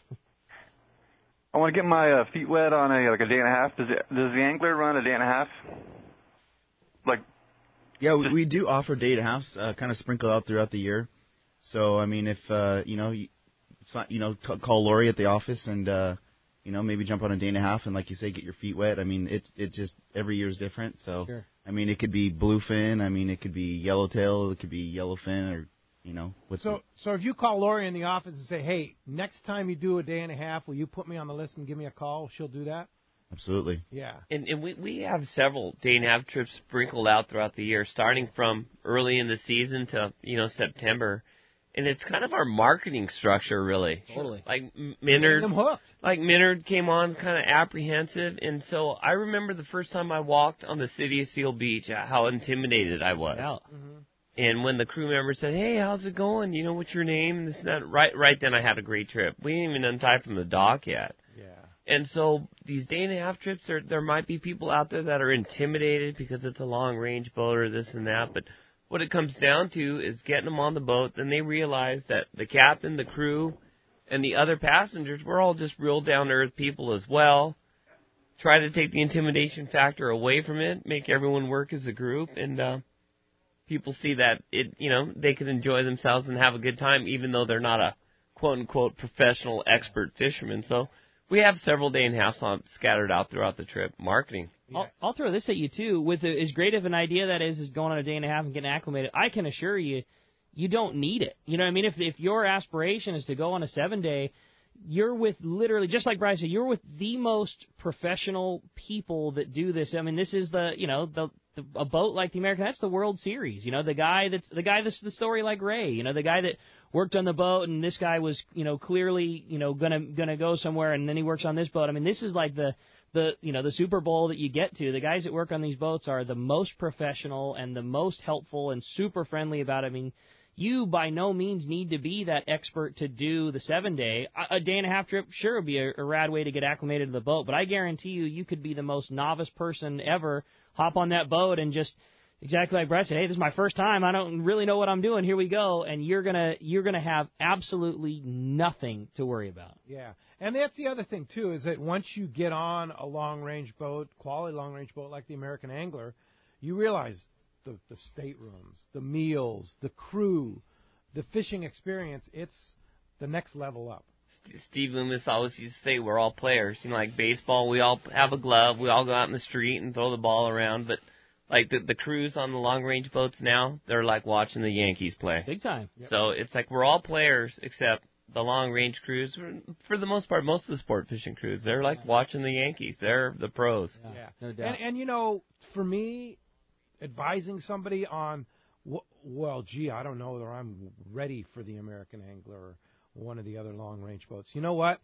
I want to get my uh, feet wet on a like a day and a half. Does it, does the Angler run a day and a half? Like, yeah, we, we do offer day and a halves, uh, kind of sprinkled out throughout the year. So I mean, if uh, you know, you, you know, t- call Lori at the office and uh, you know, maybe jump on a day and a half and, like you say, get your feet wet. I mean, it's it just every year is different. So sure. I mean, it could be bluefin. I mean, it could be yellowtail. It could be yellowfin, or you know. With so, so if you call Lori in the office and say, "Hey, next time you do a day and a half, will you put me on the list and give me a call?" She'll do that. Absolutely. Yeah. And and we we have several day and a half trips sprinkled out throughout the year, starting from early in the season to you know September. And it's kind of our marketing structure, really. Totally. Like Minard, them hooked. like Minard came on kind of apprehensive, and so I remember the first time I walked on the city of Seal Beach, how intimidated I was. Yeah. Mm-hmm. And when the crew member said, "Hey, how's it going? You know, what's your name?" This and that. Right, right then I had a great trip. We didn't even untie from the dock yet. Yeah. And so these day and a half trips, there there might be people out there that are intimidated because it's a long range boat or this and that, but what it comes down to is getting them on the boat. Then they realize that the captain, the crew, and the other passengers, we're all just real down-to-earth people as well. Try to take the intimidation factor away from it, make everyone work as a group, and uh, people see that it, you know, they can enjoy themselves and have a good time, even though they're not a quote-unquote professional expert fisherman. So we have several day and a halves on scattered out throughout the trip. Marketing. Yeah. I'll, I'll throw this at you, too. With a, as great of an idea that is, is going on a day and a half and getting acclimated, I can assure you, you don't need it. You know what I mean? If if your aspiration is to go on a seven-day, you're with literally, just like Bryce said, you're with the most professional people that do this. I mean, this is the, you know, the, the a boat like the American, that's the World Series. You know, the guy that's, the guy that's the story like Ray, you know, the guy that worked on the boat and this guy was, you know, clearly, you know, gonna, gonna go somewhere and then he works on this boat. I mean, this is like the, the, you know, the Super Bowl that you get to. The guys that work on these boats are the most professional and the most helpful and super friendly about it. I mean, you by no means need to be that expert to do the seven-day. A day and a half trip, sure, would be a, a rad way to get acclimated to the boat, but I guarantee you, you could be the most novice person ever, hop on that boat and just, exactly like Brett said, hey, this is my first time, I don't really know what I'm doing, here we go, and you're gonna you're gonna have absolutely nothing to worry about. Yeah. And that's the other thing, too, is that once you get on a long-range boat, quality long-range boat like the American Angler, you realize the, the staterooms, the meals, the crew, the fishing experience, it's the next level up. Steve Loomis always used to say we're all players. You know, like baseball, we all have a glove, we all go out in the street and throw the ball around, but like the, the crews on the long-range boats now, they're like watching the Yankees play. Big time. Yep. So it's like we're all players except the long-range crews, for, for the most part, most of the sport fishing crews, they're like watching the Yankees. They're the pros. Yeah, yeah. No doubt. And, and, you know, for me, advising somebody on, well, gee, I don't know that I'm ready for the American Angler or one of the other long-range boats. You know what?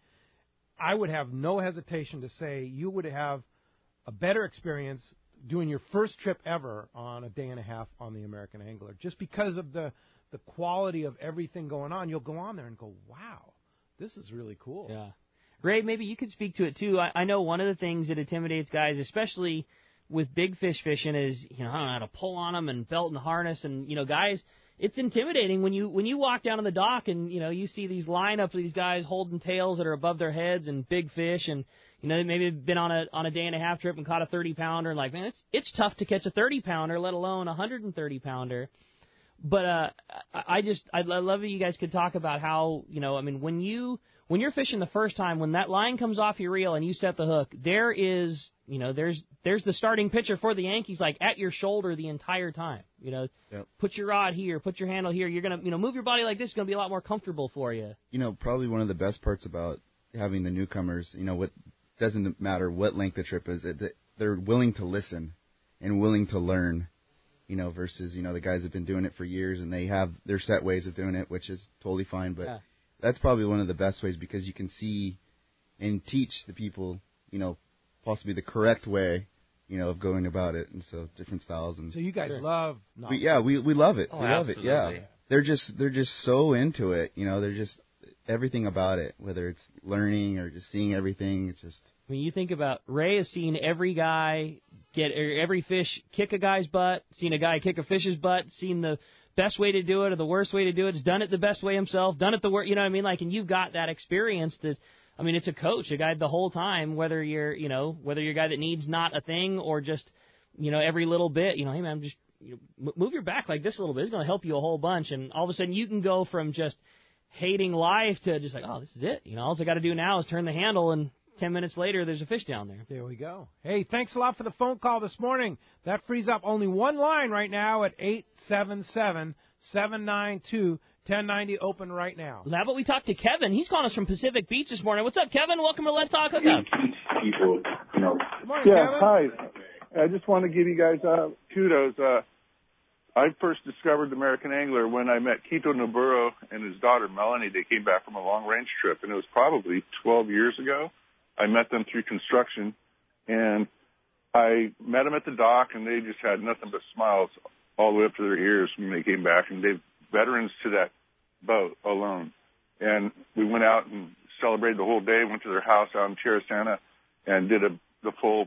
I would have no hesitation to say you would have a better experience doing your first trip ever on a day and a half on the American Angler, just because of the the quality of everything going on. You'll go on there and go, wow, this is really cool. Yeah. Ray, maybe you could speak to it, too. I, I know one of the things that intimidates guys, especially with big fish fishing, is, you know, I don't know how to pull on them and belt and harness. And, you know, guys, it's intimidating when you when you walk down on the dock and, you know, you see these lineups of these guys holding tails that are above their heads and big fish. And, you know, maybe they've been on a on a day and a half trip and caught a thirty pounder. And like, man, it's it's tough to catch a thirty pounder, let alone a one hundred thirty pounder. But uh, I just I love that you guys could talk about how, you know, I mean, when you when you're fishing the first time, when that line comes off your reel and you set the hook, there is, you know, there's there's the starting pitcher for the Yankees, like at your shoulder the entire time. You know, yep. Put your rod here, put your handle here. You're gonna, you know, move your body like this. It's gonna be a lot more comfortable for you. You know, probably one of the best parts about having the newcomers, you know, what doesn't matter what length the trip is, that they're willing to listen and willing to learn. You know, versus, you know, the guys have been doing it for years and they have their set ways of doing it, which is totally fine. But yeah. That's probably one of the best ways because you can see and teach the people, you know, possibly the correct way, you know, of going about it. And so different styles. And so you guys sure. love we, Yeah, we we love it. Oh, we love absolutely. it, yeah. They're just, they're just so into it. You know, they're just everything about it, whether it's learning or just seeing everything. It's just... I mean, you think about Ray has seen every guy get or every fish kick a guy's butt, seen a guy kick a fish's butt, seen the best way to do it or the worst way to do it. He's done it the best way himself, done it the worst. You know what I mean? Like, and you've got that experience that. I mean, it's a coach, a guy the whole time, whether you're, you know, whether you're a guy that needs not a thing or just, you know, every little bit, you know, hey, man, just you know, move your back like this a little bit. It's going to help you a whole bunch. And all of a sudden you can go from just hating life to just like, oh, this is it. You know, all I got to do now is turn the handle, and ten minutes later there's a fish down there. There we go. Hey, thanks a lot for the phone call this morning. That frees up only one line right now at eight seven seven, seven nine two, ten ninety, open right now. How about we talk to Kevin? He's calling us from Pacific Beach this morning. What's up, Kevin? Welcome to Let's Talk Hookup. People, you know. Good morning, yeah, Kevin. hi. I just want to give you guys uh, kudos. Uh, I first discovered the American Angler when I met Quito Noburo and his daughter Melanie. They came back from a long-range trip, and it was probably twelve years ago. I met them through construction, and I met them at the dock, and they just had nothing but smiles all the way up to their ears when they came back, and they've veterans to that boat alone. And we went out and celebrated the whole day, went to their house out in Tierra Santa and did a the full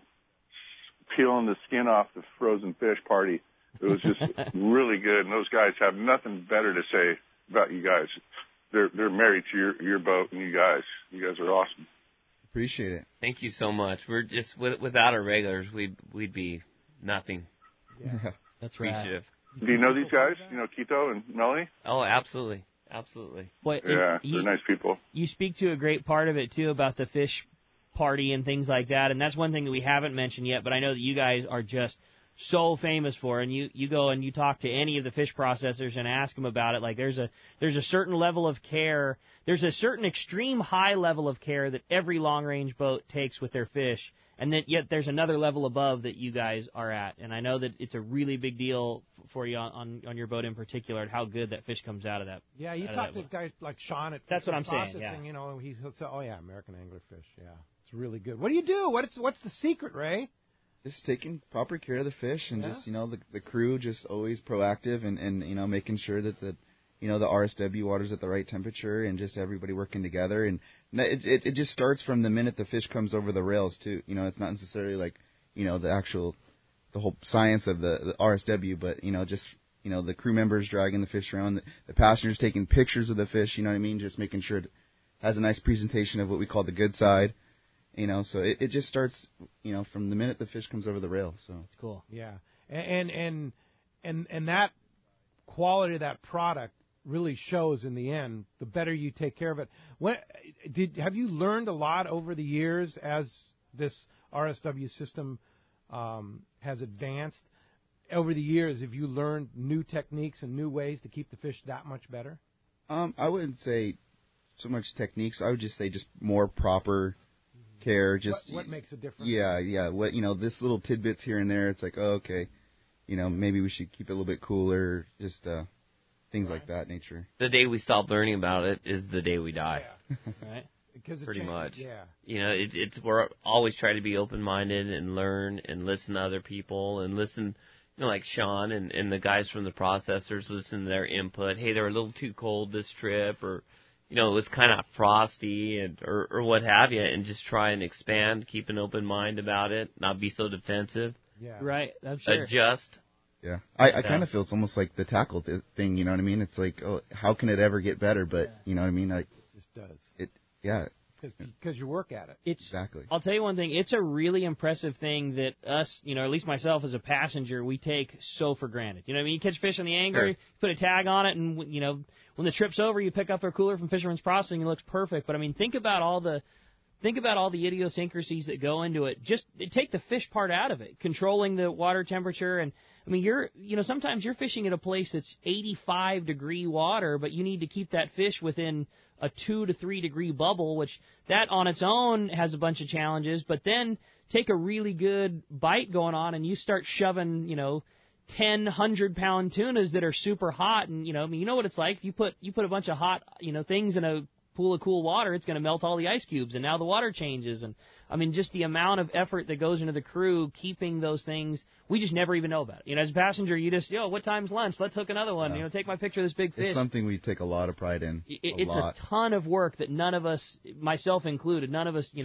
peeling the skin off the frozen fish party. It was just really good, and those guys have nothing better to say about you guys. They're they're married to your your boat, and you guys, you guys are awesome. Appreciate it. Thank you so much. We're just without our regulars, we'd we'd be nothing. Yeah, that's right. Appreciative. Do you know these guys? You know Quito and Melanie? Oh, absolutely, absolutely. Well, yeah, you, they're nice people. You speak to a great part of it too about the fish party and things like that, and that's one thing that we haven't mentioned yet. But I know that you guys are just so famous for, and you you go and you talk to any of the fish processors and ask them about it. Like there's a there's a certain level of care, there's a certain extreme high level of care that every long range boat takes with their fish, and then yet there's another level above that you guys are at. And I know that it's a really big deal for you on on, on your boat in particular, and how good that fish comes out of that. Yeah, you talk to guys like Sean at that's what I'm processing, saying. Yeah. You know, he's he'll say, oh yeah, American Anglerfish. Yeah, it's really good. What do you do? What's what's the secret, Ray? Just taking proper care of the fish, and yeah. just, you know, the the crew just always proactive, and, and you know, making sure that the, you know, the R S W water's at the right temperature, and just everybody working together. And it, it it just starts from the minute the fish comes over the rails too. You know, it's not necessarily like, you know, the actual, the whole science of the, the R S W, but, you know, just, you know, the crew members dragging the fish around, the, the passengers taking pictures of the fish. You know what I mean? Just making sure it has a nice presentation of what we call the good side. You know, so it, it just starts, you know, from the minute the fish comes over the rail. So it's cool. Yeah, and and and and that quality of that product really shows in the end. The better you take care of it. When did have you learned a lot over the years as this R S W system um, has advanced? Over the years, have you learned new techniques and new ways to keep the fish that much better? Um, I wouldn't say so much techniques. I would just say just more proper care. Just what, what makes a difference? Yeah, yeah. What you know, this little tidbits here and there. It's like, oh, okay, you know, maybe we should keep it a little bit cooler. Just uh, things right. like that nature. The day we stop learning about it is the day we die. Yeah. Right. Because pretty changed. much. Yeah. You know, it, it's we're always trying to be open-minded and learn and listen to other people and listen. You know, like Sean and, and the guys from the processors, listen to their input. Hey, they're a little too cold this trip, or you know, it's kind of frosty, and or, or what have you, and just try and expand, keep an open mind about it, not be so defensive. Yeah. Right. I'm sure. Adjust. Yeah. I, I kind of feel it's almost like the tackle th- thing, you know what I mean? It's like, oh, how can it ever get better? But, yeah. you know what I mean? Like, it just does. It, yeah. Because you work at it. It's, exactly. I'll tell you one thing. It's a really impressive thing that us, you know, at least myself as a passenger, we take so for granted. You know what I mean? You catch fish on the angler, sure. you put a tag on it, and, you know, when the trip's over, you pick up their cooler from Fisherman's Processing, it looks perfect. But, I mean, think about all the think about all the idiosyncrasies that go into it. Just take the fish part out of it, controlling the water temperature. And, I mean, you're, you know, sometimes you're fishing at a place that's eighty-five degree water, but you need to keep that fish within a two to three degree bubble, which that on its own has a bunch of challenges. But then take a really good bite going on, and you start shoving, you know, ten hundred pound tunas that are super hot, and you know, I mean, you know what it's like. If you put you put a bunch of hot, you know, things in a pool of cool water, it's going to melt all the ice cubes, and now the water changes. And I mean, just the amount of effort that goes into the crew keeping those things, we just never even know about it. You know, as a passenger, you just, yo, what time's lunch? Let's hook another one. Yeah. You know, take my picture of this big fish. It's something we take a lot of pride in. It, a it's lot. a ton of work that none of us, myself included, none of us, you know,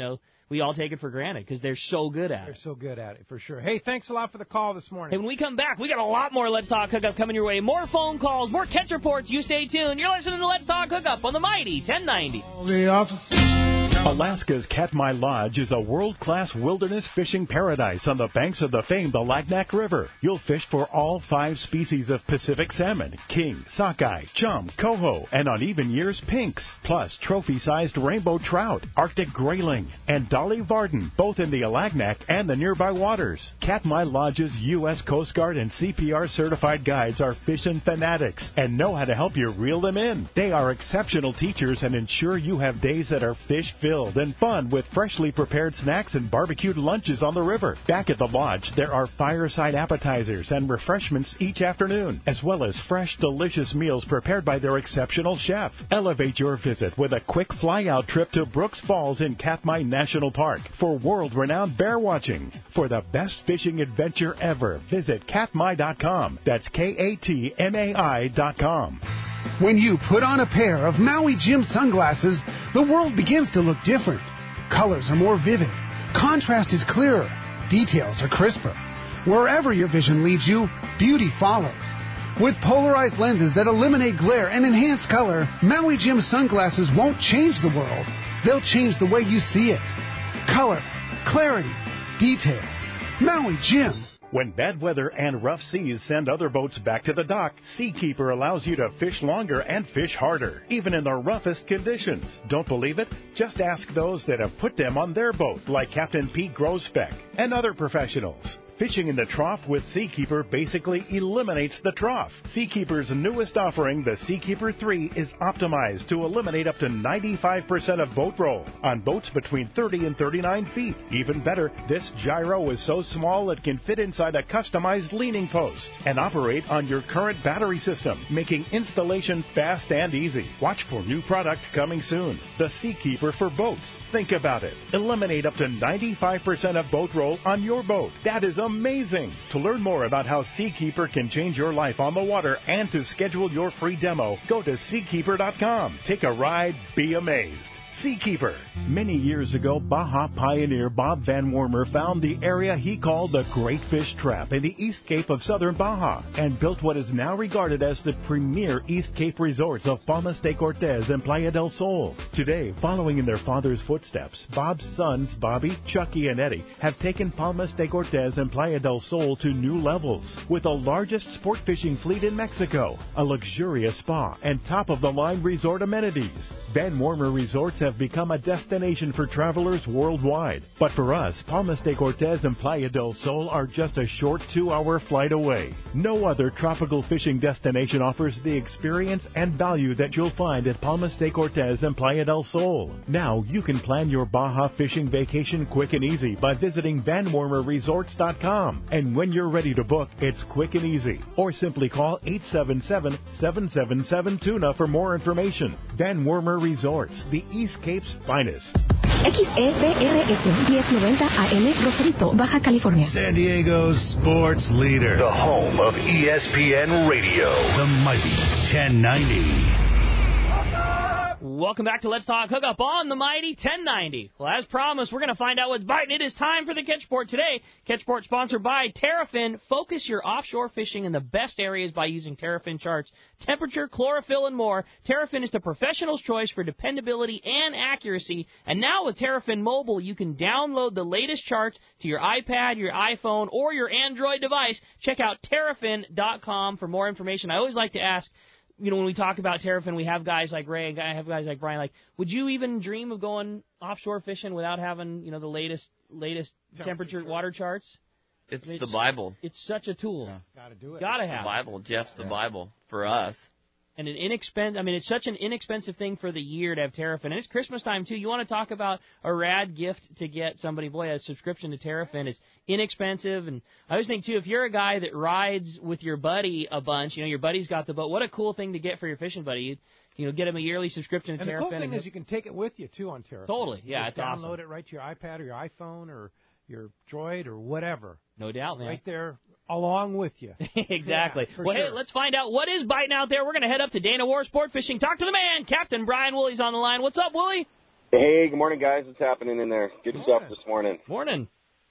we all take it for granted because they're so good at They're it. so good at it, for sure. Hey, thanks a lot for the call this morning. Hey, when we come back, we got a lot more Let's Talk Hookup coming your way. More phone calls, more catch reports. You stay tuned. You're listening to Let's Talk Hookup on the Mighty ten ninety. Alaska's Katmai Lodge is a world-class wilderness fishing paradise on the banks of the famed Alagnak River. You'll fish for all five species of Pacific salmon, king, sockeye, chum, coho, and on even years, pinks, plus trophy-sized rainbow trout, Arctic grayling, and Dolly Varden, both in the Alagnak and the nearby waters. Katmai Lodge's U S Coast Guard and C P R certified guides are fishing fanatics and know how to help you reel them in. They are exceptional teachers and ensure you have days that are fish-filled and fun with freshly prepared snacks and barbecued lunches on the river. Back at the lodge, there are fireside appetizers and refreshments each afternoon, as well as fresh, delicious meals prepared by their exceptional chef. Elevate your visit with a quick fly-out trip to Brooks Falls in Katmai National Park for world-renowned bear watching. For the best fishing adventure ever, visit katmai dot com. That's K A T M A I dot com. When you put on a pair of Maui Jim sunglasses, the world begins to look different. Colors are more vivid. Contrast is clearer. Details are crisper. Wherever your vision leads you, beauty follows. With polarized lenses that eliminate glare and enhance color, Maui Jim sunglasses won't change the world. They'll change the way you see it. Color, clarity, detail. Maui Jim. When bad weather and rough seas send other boats back to the dock, Seakeeper allows you to fish longer and fish harder, even in the roughest conditions. Don't believe it? Just ask those that have put them on their boat, like Captain Pete Grosbeck and other professionals. Fishing in the trough with Seakeeper basically eliminates the trough. Seakeeper's newest offering, the Seakeeper three, is optimized to eliminate up to ninety-five percent of boat roll on boats between thirty and thirty-nine feet. Even better, this gyro is so small it can fit inside a customized leaning post and operate on your current battery system, making installation fast and easy. Watch for new product coming soon. The Seakeeper for boats. Think about it. Eliminate up to ninety-five percent of boat roll on your boat. That is amazing. To learn more about how Seakeeper can change your life on the water and to schedule your free demo, go to seakeeper dot com. Take a ride, be amazed. Seakeeper. Many years ago, Baja pioneer Bob Van Wormer found the area he called the Great Fish Trap in the East Cape of southern Baja and built what is now regarded as the premier East Cape resorts of Palmas de Cortez and Playa del Sol. Today, following in their father's footsteps, Bob's sons, Bobby, Chucky, and Eddie, have taken Palmas de Cortez and Playa del Sol to new levels with the largest sport fishing fleet in Mexico, a luxurious spa, and top-of-the-line resort amenities. Van Wormer Resorts have become a destination for travelers worldwide. But for us, Palmas de Cortez and Playa del Sol are just a short two-hour flight away. No other tropical fishing destination offers the experience and value that you'll find at Palmas de Cortez and Playa del Sol. Now you can plan your Baja fishing vacation quick and easy by visiting van wormer resorts dot com. And when you're ready to book, it's quick and easy. Or simply call eight seven seven, seven seven seven, tuna for more information. Van Wormer Resorts, the East Cape's finest. X E P R S ten ninety A M, Rosarito, Baja California. San Diego's sports leader. The home of E S P N Radio. The mighty ten ninety. Welcome back to Let's Talk Hookup on the Mighty ten ninety. Well, as promised, we're going to find out what's biting. It is time for the Catchport today. Catchport sponsored by Terrafin. Focus your offshore fishing in the best areas by using Terrafin charts. Temperature, chlorophyll, and more. Terrafin is the professional's choice for dependability and accuracy. And now with Terrafin Mobile, you can download the latest charts to your iPad, your iPhone, or your Android device. Check out terrafin dot com for more information. I always like to ask, you know, when we talk about Terrafin, we have guys like Ray and I have guys like Brian. Like, would you even dream of going offshore fishing without having, you know, the latest latest temperature, temperature water charts? It's, it's the Bible. It's such a tool. Yeah. Gotta do it. Gotta it's have the Bible. Jeff's the yeah. Bible for us. And an inexpensive, I mean, it's such an inexpensive thing for the year to have Terrafin. And it's Christmas time, too. You want to talk about a rad gift to get somebody, boy, a subscription to Terrafin is inexpensive. And I always think, too, if you're a guy that rides with your buddy a bunch, you know, your buddy's got the boat, what a cool thing to get for your fishing buddy. You, you know, get him a yearly subscription to and Terrafin. And the cool thing and is you can take it with you, too, on Terrafin. Totally. Yeah, Just it's download awesome. it right to your iPad or your iPhone or your Droid or whatever. No doubt, man. Right there. Along with you. Exactly. Yeah, well, sure. hey, let's find out what is biting out there. We're going to head up to Dana War Sport Fishing. Talk to the man, Captain Brian Woolley's on the line. What's up, Woolley? Hey, good morning, guys. What's happening in there? Good Morning. stuff this morning. Morning.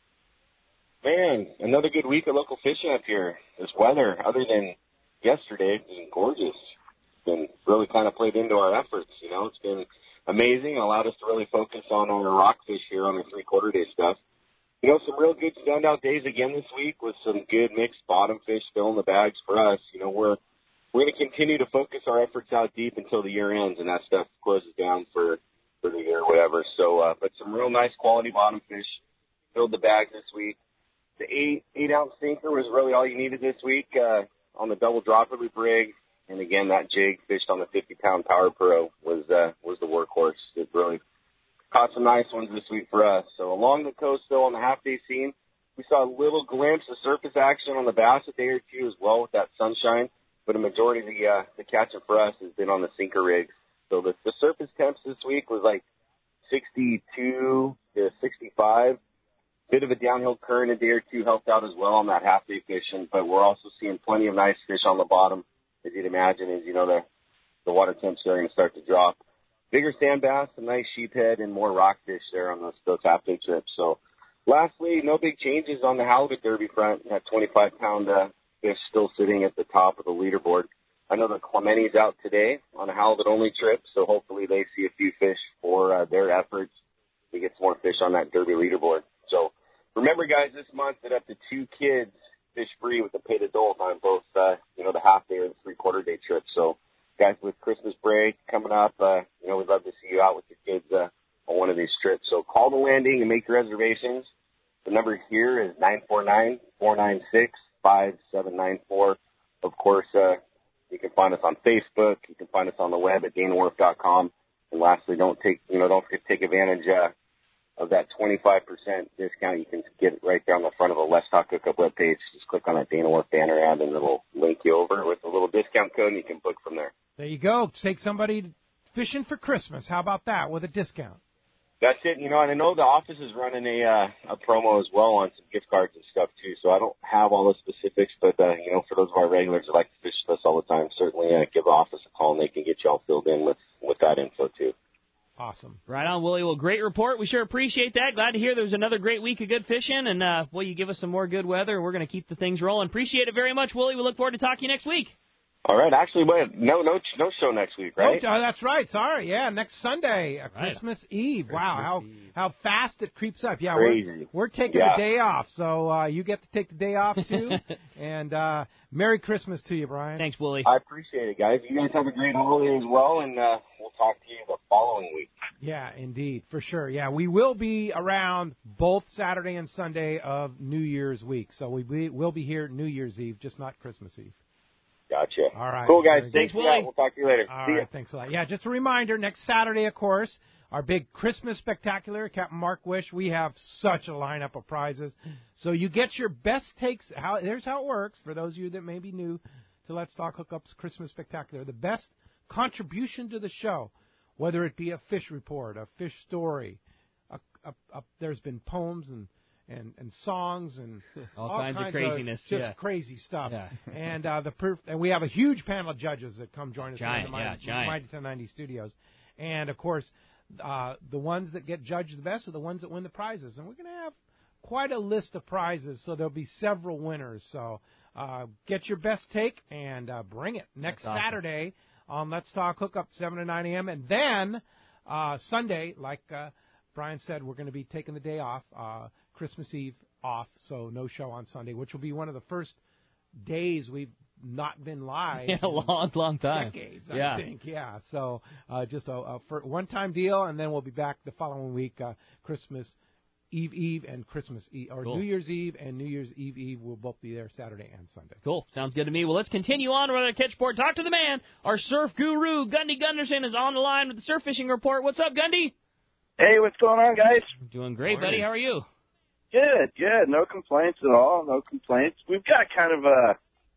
Man, another good week of local fishing up here. This weather, other than yesterday, has been gorgeous. It's been really kind of played into our efforts. You know, it's been amazing. It allowed us to really focus on our rockfish here on our three-quarter day stuff. You know, some real good standout days again this week with some good mixed bottom fish filling the bags for us. You know, we're we're going to continue to focus our efforts out deep until the year ends and that stuff closes down for, for the year or whatever. So, uh, but some real nice quality bottom fish filled the bags this week. The eight eight ounce sinker was really all you needed this week uh, on the double dropper loop rig, and again that jig fished on the fifty pound Power Pro was uh, was the workhorse. It really caught some nice ones this week for us. So along the coast, though, on the half day scene, we saw a little glimpse of surface action on the bass a day or two as well with that sunshine. But a majority of the uh, the catching for us has been on the sinker rigs. So the, the surface temps this week was like sixty-two to sixty-five. Bit of a downhill current a day or two helped out as well on that half day fishing, but we're also seeing plenty of nice fish on the bottom, as you'd imagine, as you know the the water temps are going to start to drop. Bigger sand bass, some nice sheephead, and more rockfish there on those those half day trips. So, lastly, no big changes on the halibut derby front. That twenty-five pound uh, fish still sitting at the top of the leaderboard. I know the Clementi's out today on a halibut only trip, so hopefully they see a few fish for uh, their efforts to get some more fish on that derby leaderboard. So. Remember, guys, this month that up to two kids fish free with a paid adult on both, uh, you know, the half day or the three quarter day trip. So, guys, with Christmas break coming up, uh, you know, we'd love to see you out with your kids uh, on one of these trips. So, call the landing and make your reservations. The number here is nine four nine, four nine six, five seven nine four. Of course, uh, you can find us on Facebook. You can find us on the web at dana wharf dot com. And lastly, don't take, you know, don't forget to take advantage uh, of that twenty-five percent discount. You can get it right there on the front of the Let's Talk Hookup webpage. Just click on that Dana Wharf banner ad and it'll link you over with a little discount code and you can book from there. There you go. Take somebody fishing for Christmas. How about that with a discount? That's it. You know, and I know the office is running a uh, a promo as well on some gift cards and stuff too. So I don't have all the specifics, but uh, you know, for those of our regulars that like to fish with us all the time, certainly uh, give the office a call and they can get you all filled in with, with that info too. Awesome. Right on, Willie. Well, great report. We sure appreciate that. Glad to hear there's another great week of good fishing. And, uh, well, you give us some more good weather. We're going to keep the things rolling. Appreciate it very much, Willie. We look forward to talking to you next week. All right. Actually, wait, no, no, no show next week, right? Oh, that's right. Sorry. Yeah, next Sunday, uh, Right. Christmas Eve. Christmas wow, how Eve. how fast it creeps up. Yeah, Crazy. we're we're taking Yeah. the day off, so uh, you get to take the day off too. and uh, Merry Christmas to you, Brian. Thanks, Willie. I appreciate it, guys. You guys have a great holiday as well, and uh, we'll talk to you the following week. Yeah, indeed, for sure. Yeah, we will be around both Saturday and Sunday of New Year's week, so we we will be here New Year's Eve, just not Christmas Eve. Gotcha. All right. Cool, guys. Very good. Thanks, Willie. We'll talk to you later. All See right, ya. thanks a lot. Yeah, just a reminder, next Saturday, of course, our big Christmas spectacular, Captain Mark Wish. We have such a lineup of prizes. So you get your best takes. How Here's how it works for those of you that may be new to Let's Talk Hookup's Christmas Spectacular. The best contribution to the show, whether it be a fish report, a fish story, a, a, a, there's been poems and And, and songs and All all kinds of craziness, just yeah. crazy stuff. Yeah. and uh, the proof, and we have a huge panel of judges that come join us Giant, in the yeah, Mighty, giant. Mighty ten ninety studios. And of course, uh, the ones that get judged the best are the ones that win the prizes. And we're going to have quite a list of prizes, so there'll be several winners. So uh, get your best take and uh, bring it next That's awesome. Saturday on Let's Talk Hookup, seven to nine a.m. And then uh, Sunday, like uh, Brian said, we're going to be taking the day off, uh, Christmas Eve off, so no show on Sunday, which will be one of the first days we've not been live. Yeah, a long, long time. Decades, Yeah. I think. Yeah. So uh, just a, a for one-time deal, and then we'll be back the following week, uh, Christmas Eve Eve and Christmas Eve, or Cool. New Year's Eve and New Year's Eve Eve. We'll both be there Saturday and Sunday. Cool. Sounds good to me. Well, let's continue on with our catchboard. Talk to the man. Our surf guru, Gundy Gunderson, is on the line with the surf fishing report. What's up, Gundy? Hey, what's going on, guys? Doing great, Morning. buddy. How are you? Good, good. No complaints at all. No complaints. We've got kind of a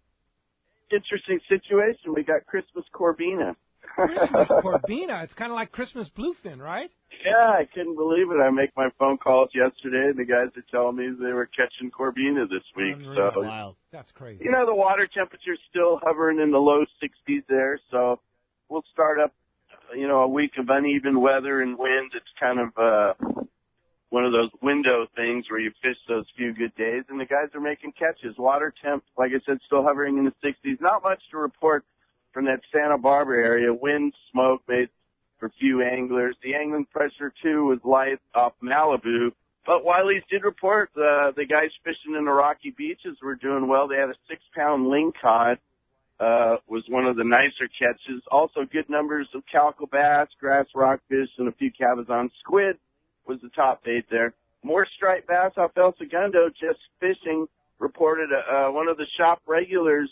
interesting situation. We got Christmas Corbina. Christmas Corbina. It's kind of like Christmas bluefin, right? Yeah, I couldn't believe it. I make my phone calls yesterday, and the guys are telling me they were catching Corbina this week. Unreal. So, Wild. That's crazy. you know, the water temperature's still hovering in the low sixties there, so we'll start up you know, a week of uneven weather and wind. It's kind of uh, one of those window things where you fish those few good days, and the guys are making catches. Water temp, like I said, still hovering in the sixties. Not much to report from that Santa Barbara area. Wind, smoke made for few anglers. The angling pressure, too, was light off Malibu. But Wiley's did report uh, the guys fishing in the Rocky Beaches were doing well. They had a six-pound lingcod. Uh, was one of the nicer catches. Also good numbers of calico bass, grass rockfish, and a few cabezon. Squid was the top bait there. More striped bass off El Segundo, just fishing, reported uh, one of the shop regulars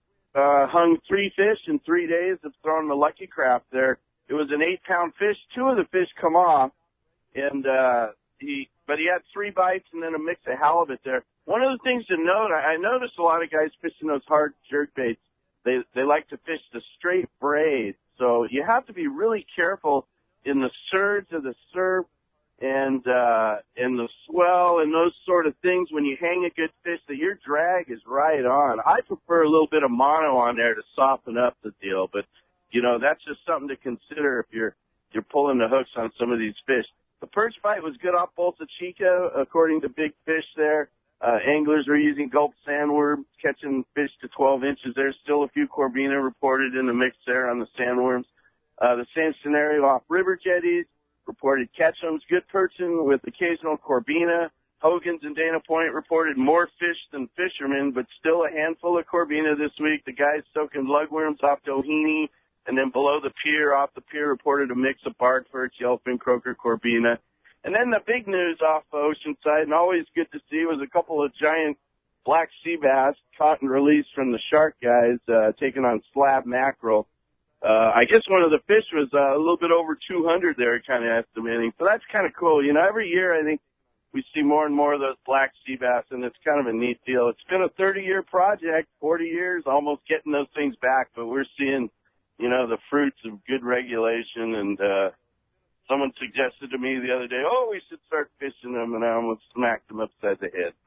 uh, hung three fish in three days of throwing the Lucky Craft there. It was an eight-pound fish. Two of the fish come off, and uh, he, but he had three bites and then a mix of halibut there. One of the things to note, I, I noticed a lot of guys fishing those hard jerkbaits. They they like to fish the straight braid, so you have to be really careful in the surge of the surf and uh, and the swell and those sort of things when you hang a good fish that your drag is right on. I prefer a little bit of mono on there to soften up the deal, but you know that's just something to consider if you're you're pulling the hooks on some of these fish. The perch bite was good off Bolsa Chica, according to Big Fish there. Uh, anglers are using gulp sandworms, catching fish to twelve inches. There's still a few Corbina reported in the mix there on the sandworms. Uh, the same scenario off river jetties, reported catchums, good perching with occasional Corbina. Hogan's and Dana Point reported more fish than fishermen, but still a handful of Corbina this week. The guys soaking lugworms off Doheny, and then below the pier, off the pier, reported a mix of barred perch, yellowfin, croaker, Corbina. And then the big news off Oceanside, and always good to see, was a couple of giant black sea bass caught and released from the shark guys, uh, taking on slab mackerel. Uh, I guess one of the fish was uh, a little bit over two hundred there, kind of estimating. So that's kind of cool. You know, every year I think we see more and more of those black sea bass, and it's kind of a neat deal. It's been a thirty-year project, forty years, almost getting those things back, but we're seeing, you know, the fruits of good regulation. And uh, someone suggested to me the other day, oh, we should start fishing them, and I almost smacked them upside the head.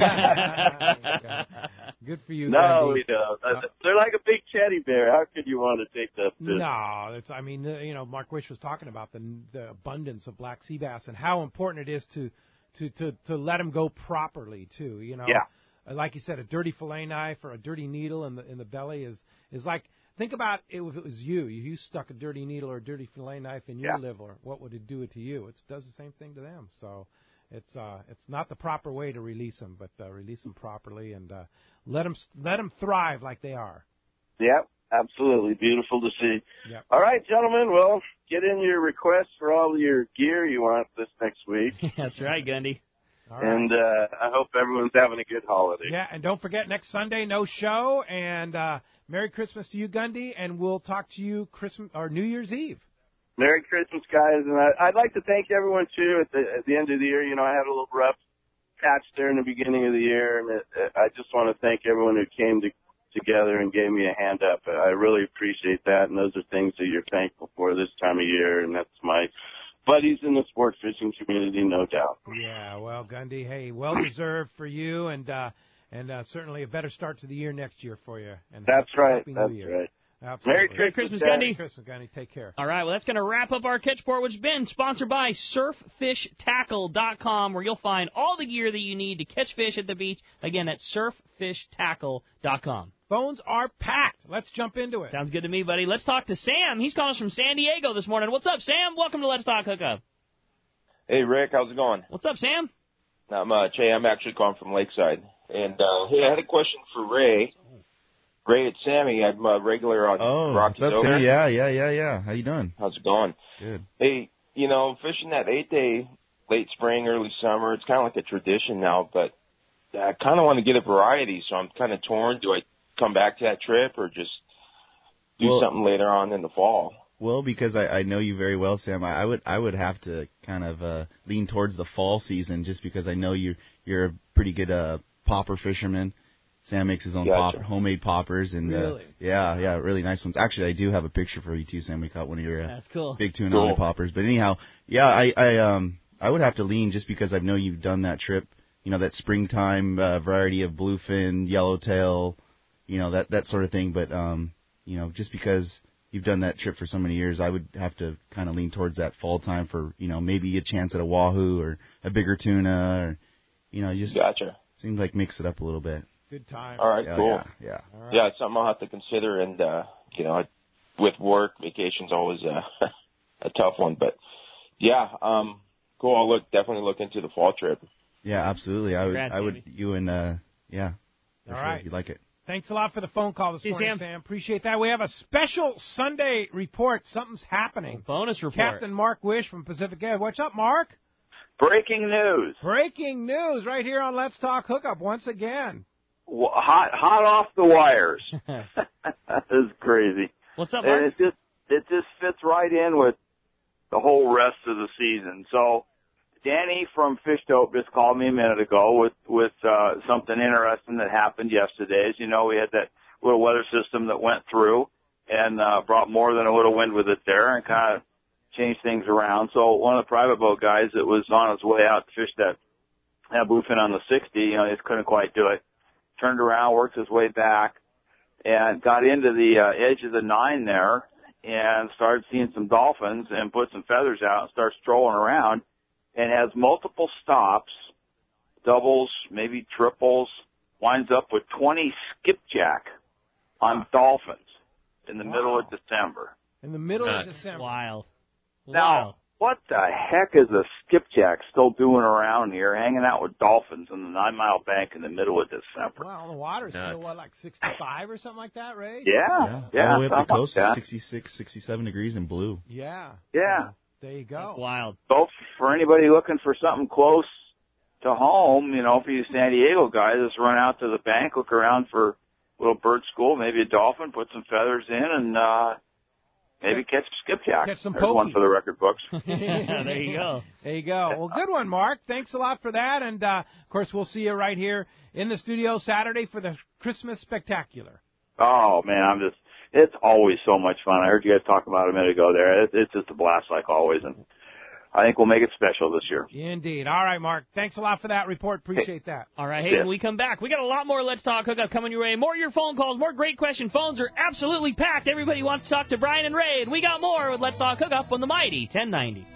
Good for you. No, Randy. we don't. Uh, They're like a big teddy bear. How could you want to take that fish? No, it's. I mean, uh, you know, Mark Wish was talking about the the abundance of black sea bass and how important it is to to to to let them go properly too. You know, yeah. Uh, like you said, a dirty fillet knife or a dirty needle in the in the belly is is like. Think about it if it was you. You stuck a dirty needle or a dirty fillet knife in your yeah. liver. What would it do to you? It does the same thing to them. So it's uh, it's not the proper way to release them, but uh, release them properly and uh, let them let them thrive like they are. Yep, absolutely. Beautiful to see. Yep. All right, gentlemen. Well, get in your requests for all your gear you want this next week. That's right, Gundy. All right. And uh, I hope everyone's having a good holiday. Yeah, and don't forget, next Sunday, no show. And uh, Merry Christmas to you, Gundy, and we'll talk to you Christmas or New Year's Eve. Merry Christmas, guys. And I, I'd like to thank everyone, too, at the, at the end of the year. You know, I had a little rough patch there in the beginning of the year, and it, it, I just want to thank everyone who came to, together and gave me a hand up. I really appreciate that, and those are things that you're thankful for this time of year, and that's my buddies in the sport fishing community, no doubt. Yeah, well, Gundy, hey, well deserved for you, and uh, and uh, certainly a better start to the year next year for you. And that's happy, right. Happy that's New Year. right. Absolutely. Merry Christmas, Merry Christmas, Gundy. Gundy. Merry Christmas, Gundy. Take care. All right, well, that's going to wrap up our catch report, which has been sponsored by surf fish tackle dot com, where you'll find all the gear that you need to catch fish at the beach. Again, that's surf fish tackle dot com. Phones are packed. Let's jump into it. Sounds good to me, buddy. Let's talk to Sam. He's calling us from San Diego this morning. What's up, Sam? Welcome to Let's Talk Hookup. Hey, Rick, how's it going? What's up, Sam? Not much. Hey, I'm actually calling from Lakeside. And, uh, hey, I had a question for Ray. Ray, it's Sammy. I'm a regular on oh, Rocky what's up, Silver. Sammy? Yeah, yeah, yeah, yeah. How you doing? How's it going? Good. Hey, you know, fishing that eight-day, late spring, early summer, it's kind of like a tradition now, but I kind of want to get a variety, so I'm kind of torn. Do I come back to that trip or just do well, something later on in the fall? Well, because I, I know you very well, Sam, I, I would I would have to kind of uh, lean towards the fall season just because I know you you're a pretty good uh, popper fisherman. Sam makes his own Gotcha. pop, homemade poppers, and really? uh, yeah, yeah, really nice ones. Actually, I do have a picture for you too, Sam. We caught one of your uh, That's cool. big tuna Cool. on poppers. But anyhow, yeah, I I um I would have to lean just because I know you've done that trip. You know, that springtime uh, variety of bluefin, yellowtail, you know, that that sort of thing. But um, you know, just because you've done that trip for so many years, I would have to kind of lean towards that fall time for, you know, maybe a chance at a wahoo or a bigger tuna or, you know, just Gotcha. seems like mix it up a little bit. Good time. All right, Yeah, cool. yeah, yeah. All right. Yeah, it's something I'll have to consider. And, uh, you know, with work, vacation's always a, a tough one. But, yeah, um, cool. I'll look, definitely look into the fall trip. Yeah, absolutely. I would, Congrats, I would, Andy. you and, uh, yeah. For All sure. right. You like it. Thanks a lot for the phone call this See you, morning, Sam. Sam. Appreciate that. We have a special Sunday report. Something's happening. Bonus report. Captain Mark Wish from Pacific Edge. What's up, Mark? Breaking news. Breaking news right here on Let's Talk Hookup once again. W- Hot, hot off the wires. This is crazy. What's up, And Mark? it just, it just fits right in with the whole rest of the season. So, Danny from Fish Dope just called me a minute ago with, with, uh, something interesting that happened yesterday. As you know, we had that little weather system that went through and, uh, brought more than a little wind with it there and kind of changed things around. So one of the private boat guys that was on his way out to fish that, that bluefin on the sixty, you know, he just couldn't quite do it. Turned around, worked his way back and got into the, uh, edge of the nine there and started seeing some dolphins and put some feathers out and started strolling around. And has multiple stops, doubles, maybe triples, winds up with twenty skipjack on dolphins in the Wow. middle of December. In the middle Nuts. of December. Wild. Now, Wow. what the heck is a skipjack still doing around here, hanging out with dolphins in the Nine Mile Bank in the middle of December? Well, the water's Nuts. still, what, like sixty-five or something like that, Ray? Yeah, yeah, All the way up the something coast, like that. sixty-six, sixty-seven degrees in blue. Yeah. Yeah. So, there you go. That's wild. So for anybody looking for something close to home, you know, for you San Diego guys, just run out to the bank, look around for a little bird school, maybe a dolphin, put some feathers in, and uh maybe catch a skipjack. Catch some There's one pokey. for the record books. There you go. There you go. Well, good one, Mark. Thanks a lot for that. And, uh, of course, we'll see you right here in the studio Saturday for the Christmas Spectacular. Oh, man, I'm just, it's always so much fun. I heard you guys talk about it a minute ago there. It, it's just a blast like always, and I think we'll make it special this year. Indeed. All right, Mark. Thanks a lot for that report. Appreciate that. All right, hey, when we come back, we got a lot more Let's Talk Hookup coming your way. More of your phone calls, more great question. Phones are absolutely packed. Everybody wants to talk to Brian and Ray, and we got more with Let's Talk Hookup on the Mighty ten ninety.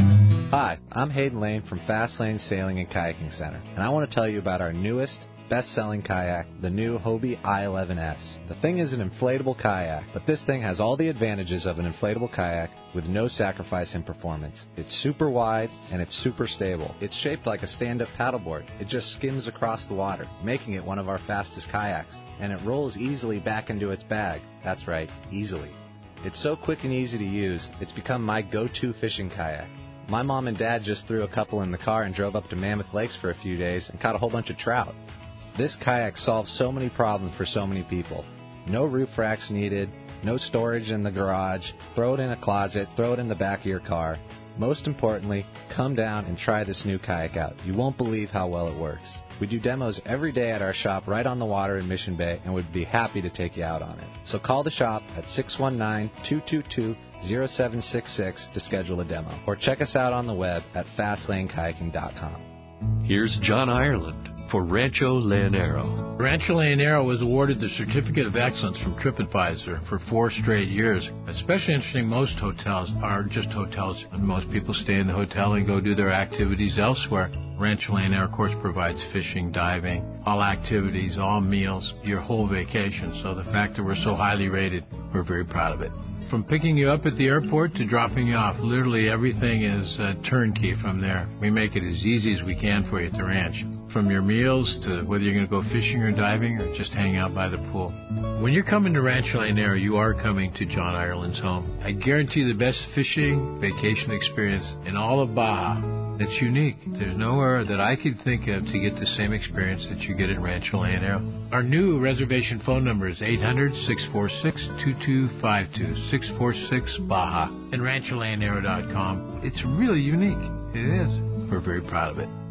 Hi, I'm Hayden Lane from Fast Lane Sailing and Kayaking Center, and I want to tell you about our newest, best-selling kayak, the new Hobie I eleven S. The thing is an inflatable kayak, but this thing has all the advantages of an inflatable kayak with no sacrifice in performance. It's super wide and it's super stable. It's shaped like a stand-up paddleboard. It just skims across the water, making it one of our fastest kayaks, and it rolls easily back into its bag. That's right, easily. It's so quick and easy to use, it's become my go-to fishing kayak. My mom and dad just threw a couple in the car and drove up to Mammoth Lakes for a few days and caught a whole bunch of trout. This kayak solves so many problems for so many people. No roof racks needed, no storage in the garage, throw it in a closet, throw it in the back of your car. Most importantly, come down and try this new kayak out. You won't believe how well it works. We do demos every day at our shop right on the water in Mission Bay and would be happy to take you out on it. So call the shop at six one nine, two two two, zero seven six six to schedule a demo. Or check us out on the web at fast lane kayaking dot com. Here's John Ireland for Rancho Leonero. Rancho Leonero was awarded the Certificate of Excellence from TripAdvisor for four straight years. Especially interesting, most hotels are just hotels, and most people stay in the hotel and go do their activities elsewhere. Rancho Leonero, of course, provides fishing, diving, all activities, all meals, your whole vacation. So the fact that we're so highly rated, we're very proud of it. From picking you up at the airport to dropping you off, literally everything is uh, turnkey from there. We make it as easy as we can for you at the ranch. From your meals to whether you're going to go fishing or diving or just hang out by the pool. When you're coming to Rancho Leonero, you are coming to John Ireland's home. I guarantee the best fishing vacation experience in all of Baja. It's unique. There's nowhere that I could think of to get the same experience that you get at Rancho Leonero. Our new reservation phone number is eight hundred, six four six, two two five two, six four six Baja, and rancho leonero dot com. It's really unique. It is. We're very proud of it.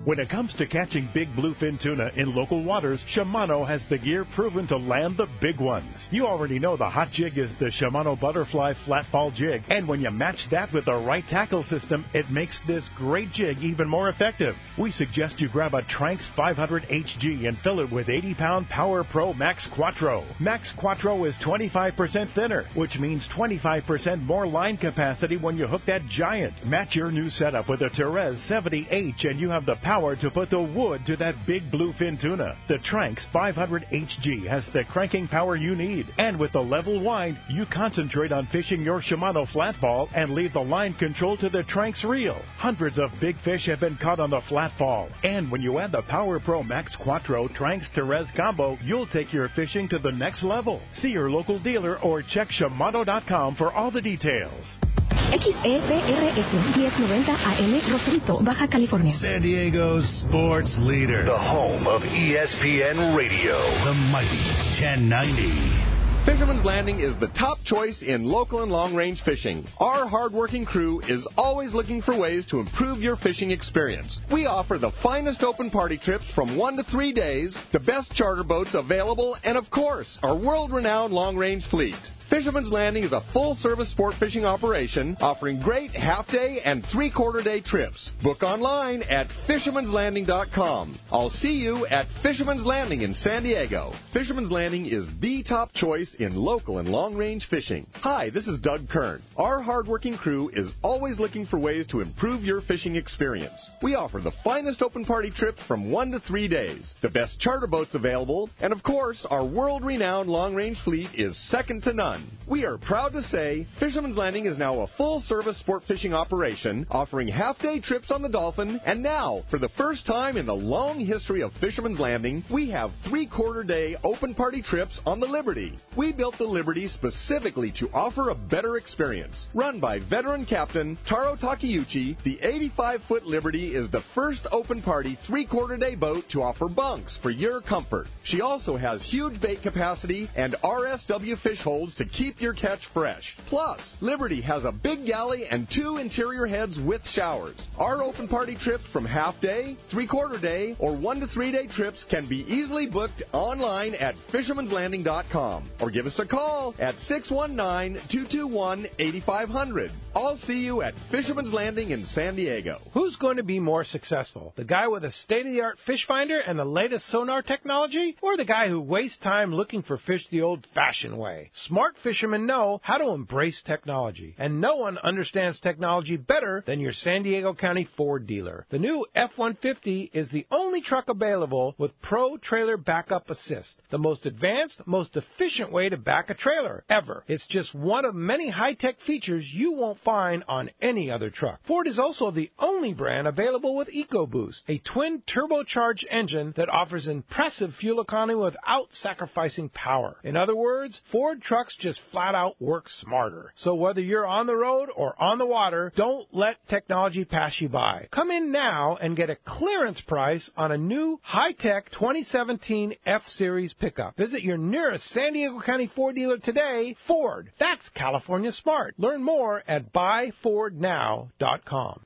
When it comes to catching big bluefin tuna in local waters, Shimano has the gear proven to land the big ones. You already know the hot jig is the Shimano Butterfly Flat Ball Jig, and when you match that with the right tackle system, it makes this great jig even more effective. We suggest you grab a Tranx five hundred H G and fill it with eighty pound Power Pro Max Quattro. Max Quattro is twenty-five percent thinner, which means twenty-five percent more line capacity when you hook that giant. Match your new setup with a Therese seventy H and you have the power to put the wood to that big bluefin tuna. The Tranx five hundred H G has the cranking power you need, and with the level wind, you concentrate on fishing your Shimano flat ball and leave the line control to the Tranx reel. Hundreds of big fish have been caught on the flat ball, and when you add the Power Pro Max Quattro Tranx Therese combo, you'll take your fishing to the next level. See your local dealer or check Shimano dot com for all the details. X E P R S ten ninety A M Rosarito, Baja California. San Diego's sports leader. The home of E S P N Radio. The mighty ten ninety. Fisherman's Landing is the top choice in local and long-range fishing. Our hard-working crew is always looking for ways to improve your fishing experience. We offer the finest open party trips from one to three days, the best charter boats available, and of course, our world-renowned long-range fleet. Fisherman's Landing is a full-service sport fishing operation offering great half-day and three-quarter day trips. Book online at fishermans landing dot com. I'll see you at Fisherman's Landing in San Diego. Fisherman's Landing is the top choice in local and long-range fishing. Hi, this is Doug Kern. Our hard-working crew is always looking for ways to improve your fishing experience. We offer the finest open party trips from one to three days, the best charter boats available, and of course, our world-renowned long-range fleet is second to none. We are proud to say Fisherman's Landing is now a full-service sport fishing operation offering half-day trips on the Dolphin, and now, for the first time in the long history of Fisherman's Landing, we have three-quarter day open party trips on the Liberty. We built the Liberty specifically to offer a better experience. Run by veteran captain Taro Takeuchi, the eighty-five foot Liberty is the first open party three-quarter day boat to offer bunks for your comfort. She also has huge bait capacity and R S W fish holds to keep your catch fresh. Plus, Liberty has a big galley and two interior heads with showers. Our open party trips from half day, three-quarter day, or one to three day trips can be easily booked online at fishermans landing dot com or give us a call at six one nine, two two one, eight five zero zero. I'll see you at Fisherman's Landing in San Diego. Who's going to be more successful? The guy with a state-of-the-art fish finder and the latest sonar technology? Or the guy who wastes time looking for fish the old-fashioned way? Smart fishermen know how to embrace technology, and no one understands technology better than your San Diego County Ford dealer. The new F one fifty is the only truck available with Pro Trailer Backup Assist, the most advanced, most efficient way to back a trailer ever. It's just one of many high-tech features you won't find on any other truck. Ford is also the only brand available with EcoBoost, a twin turbocharged engine that offers impressive fuel economy without sacrificing power. In other words, Ford trucks just flat out work smarter. So whether you're on the road or on the water, don't let technology pass you by. Come in now and get a clearance price on a new high-tech twenty seventeen F-Series pickup. Visit your nearest San Diego County Ford dealer today. Ford, that's California smart. Learn more at buy ford now dot com.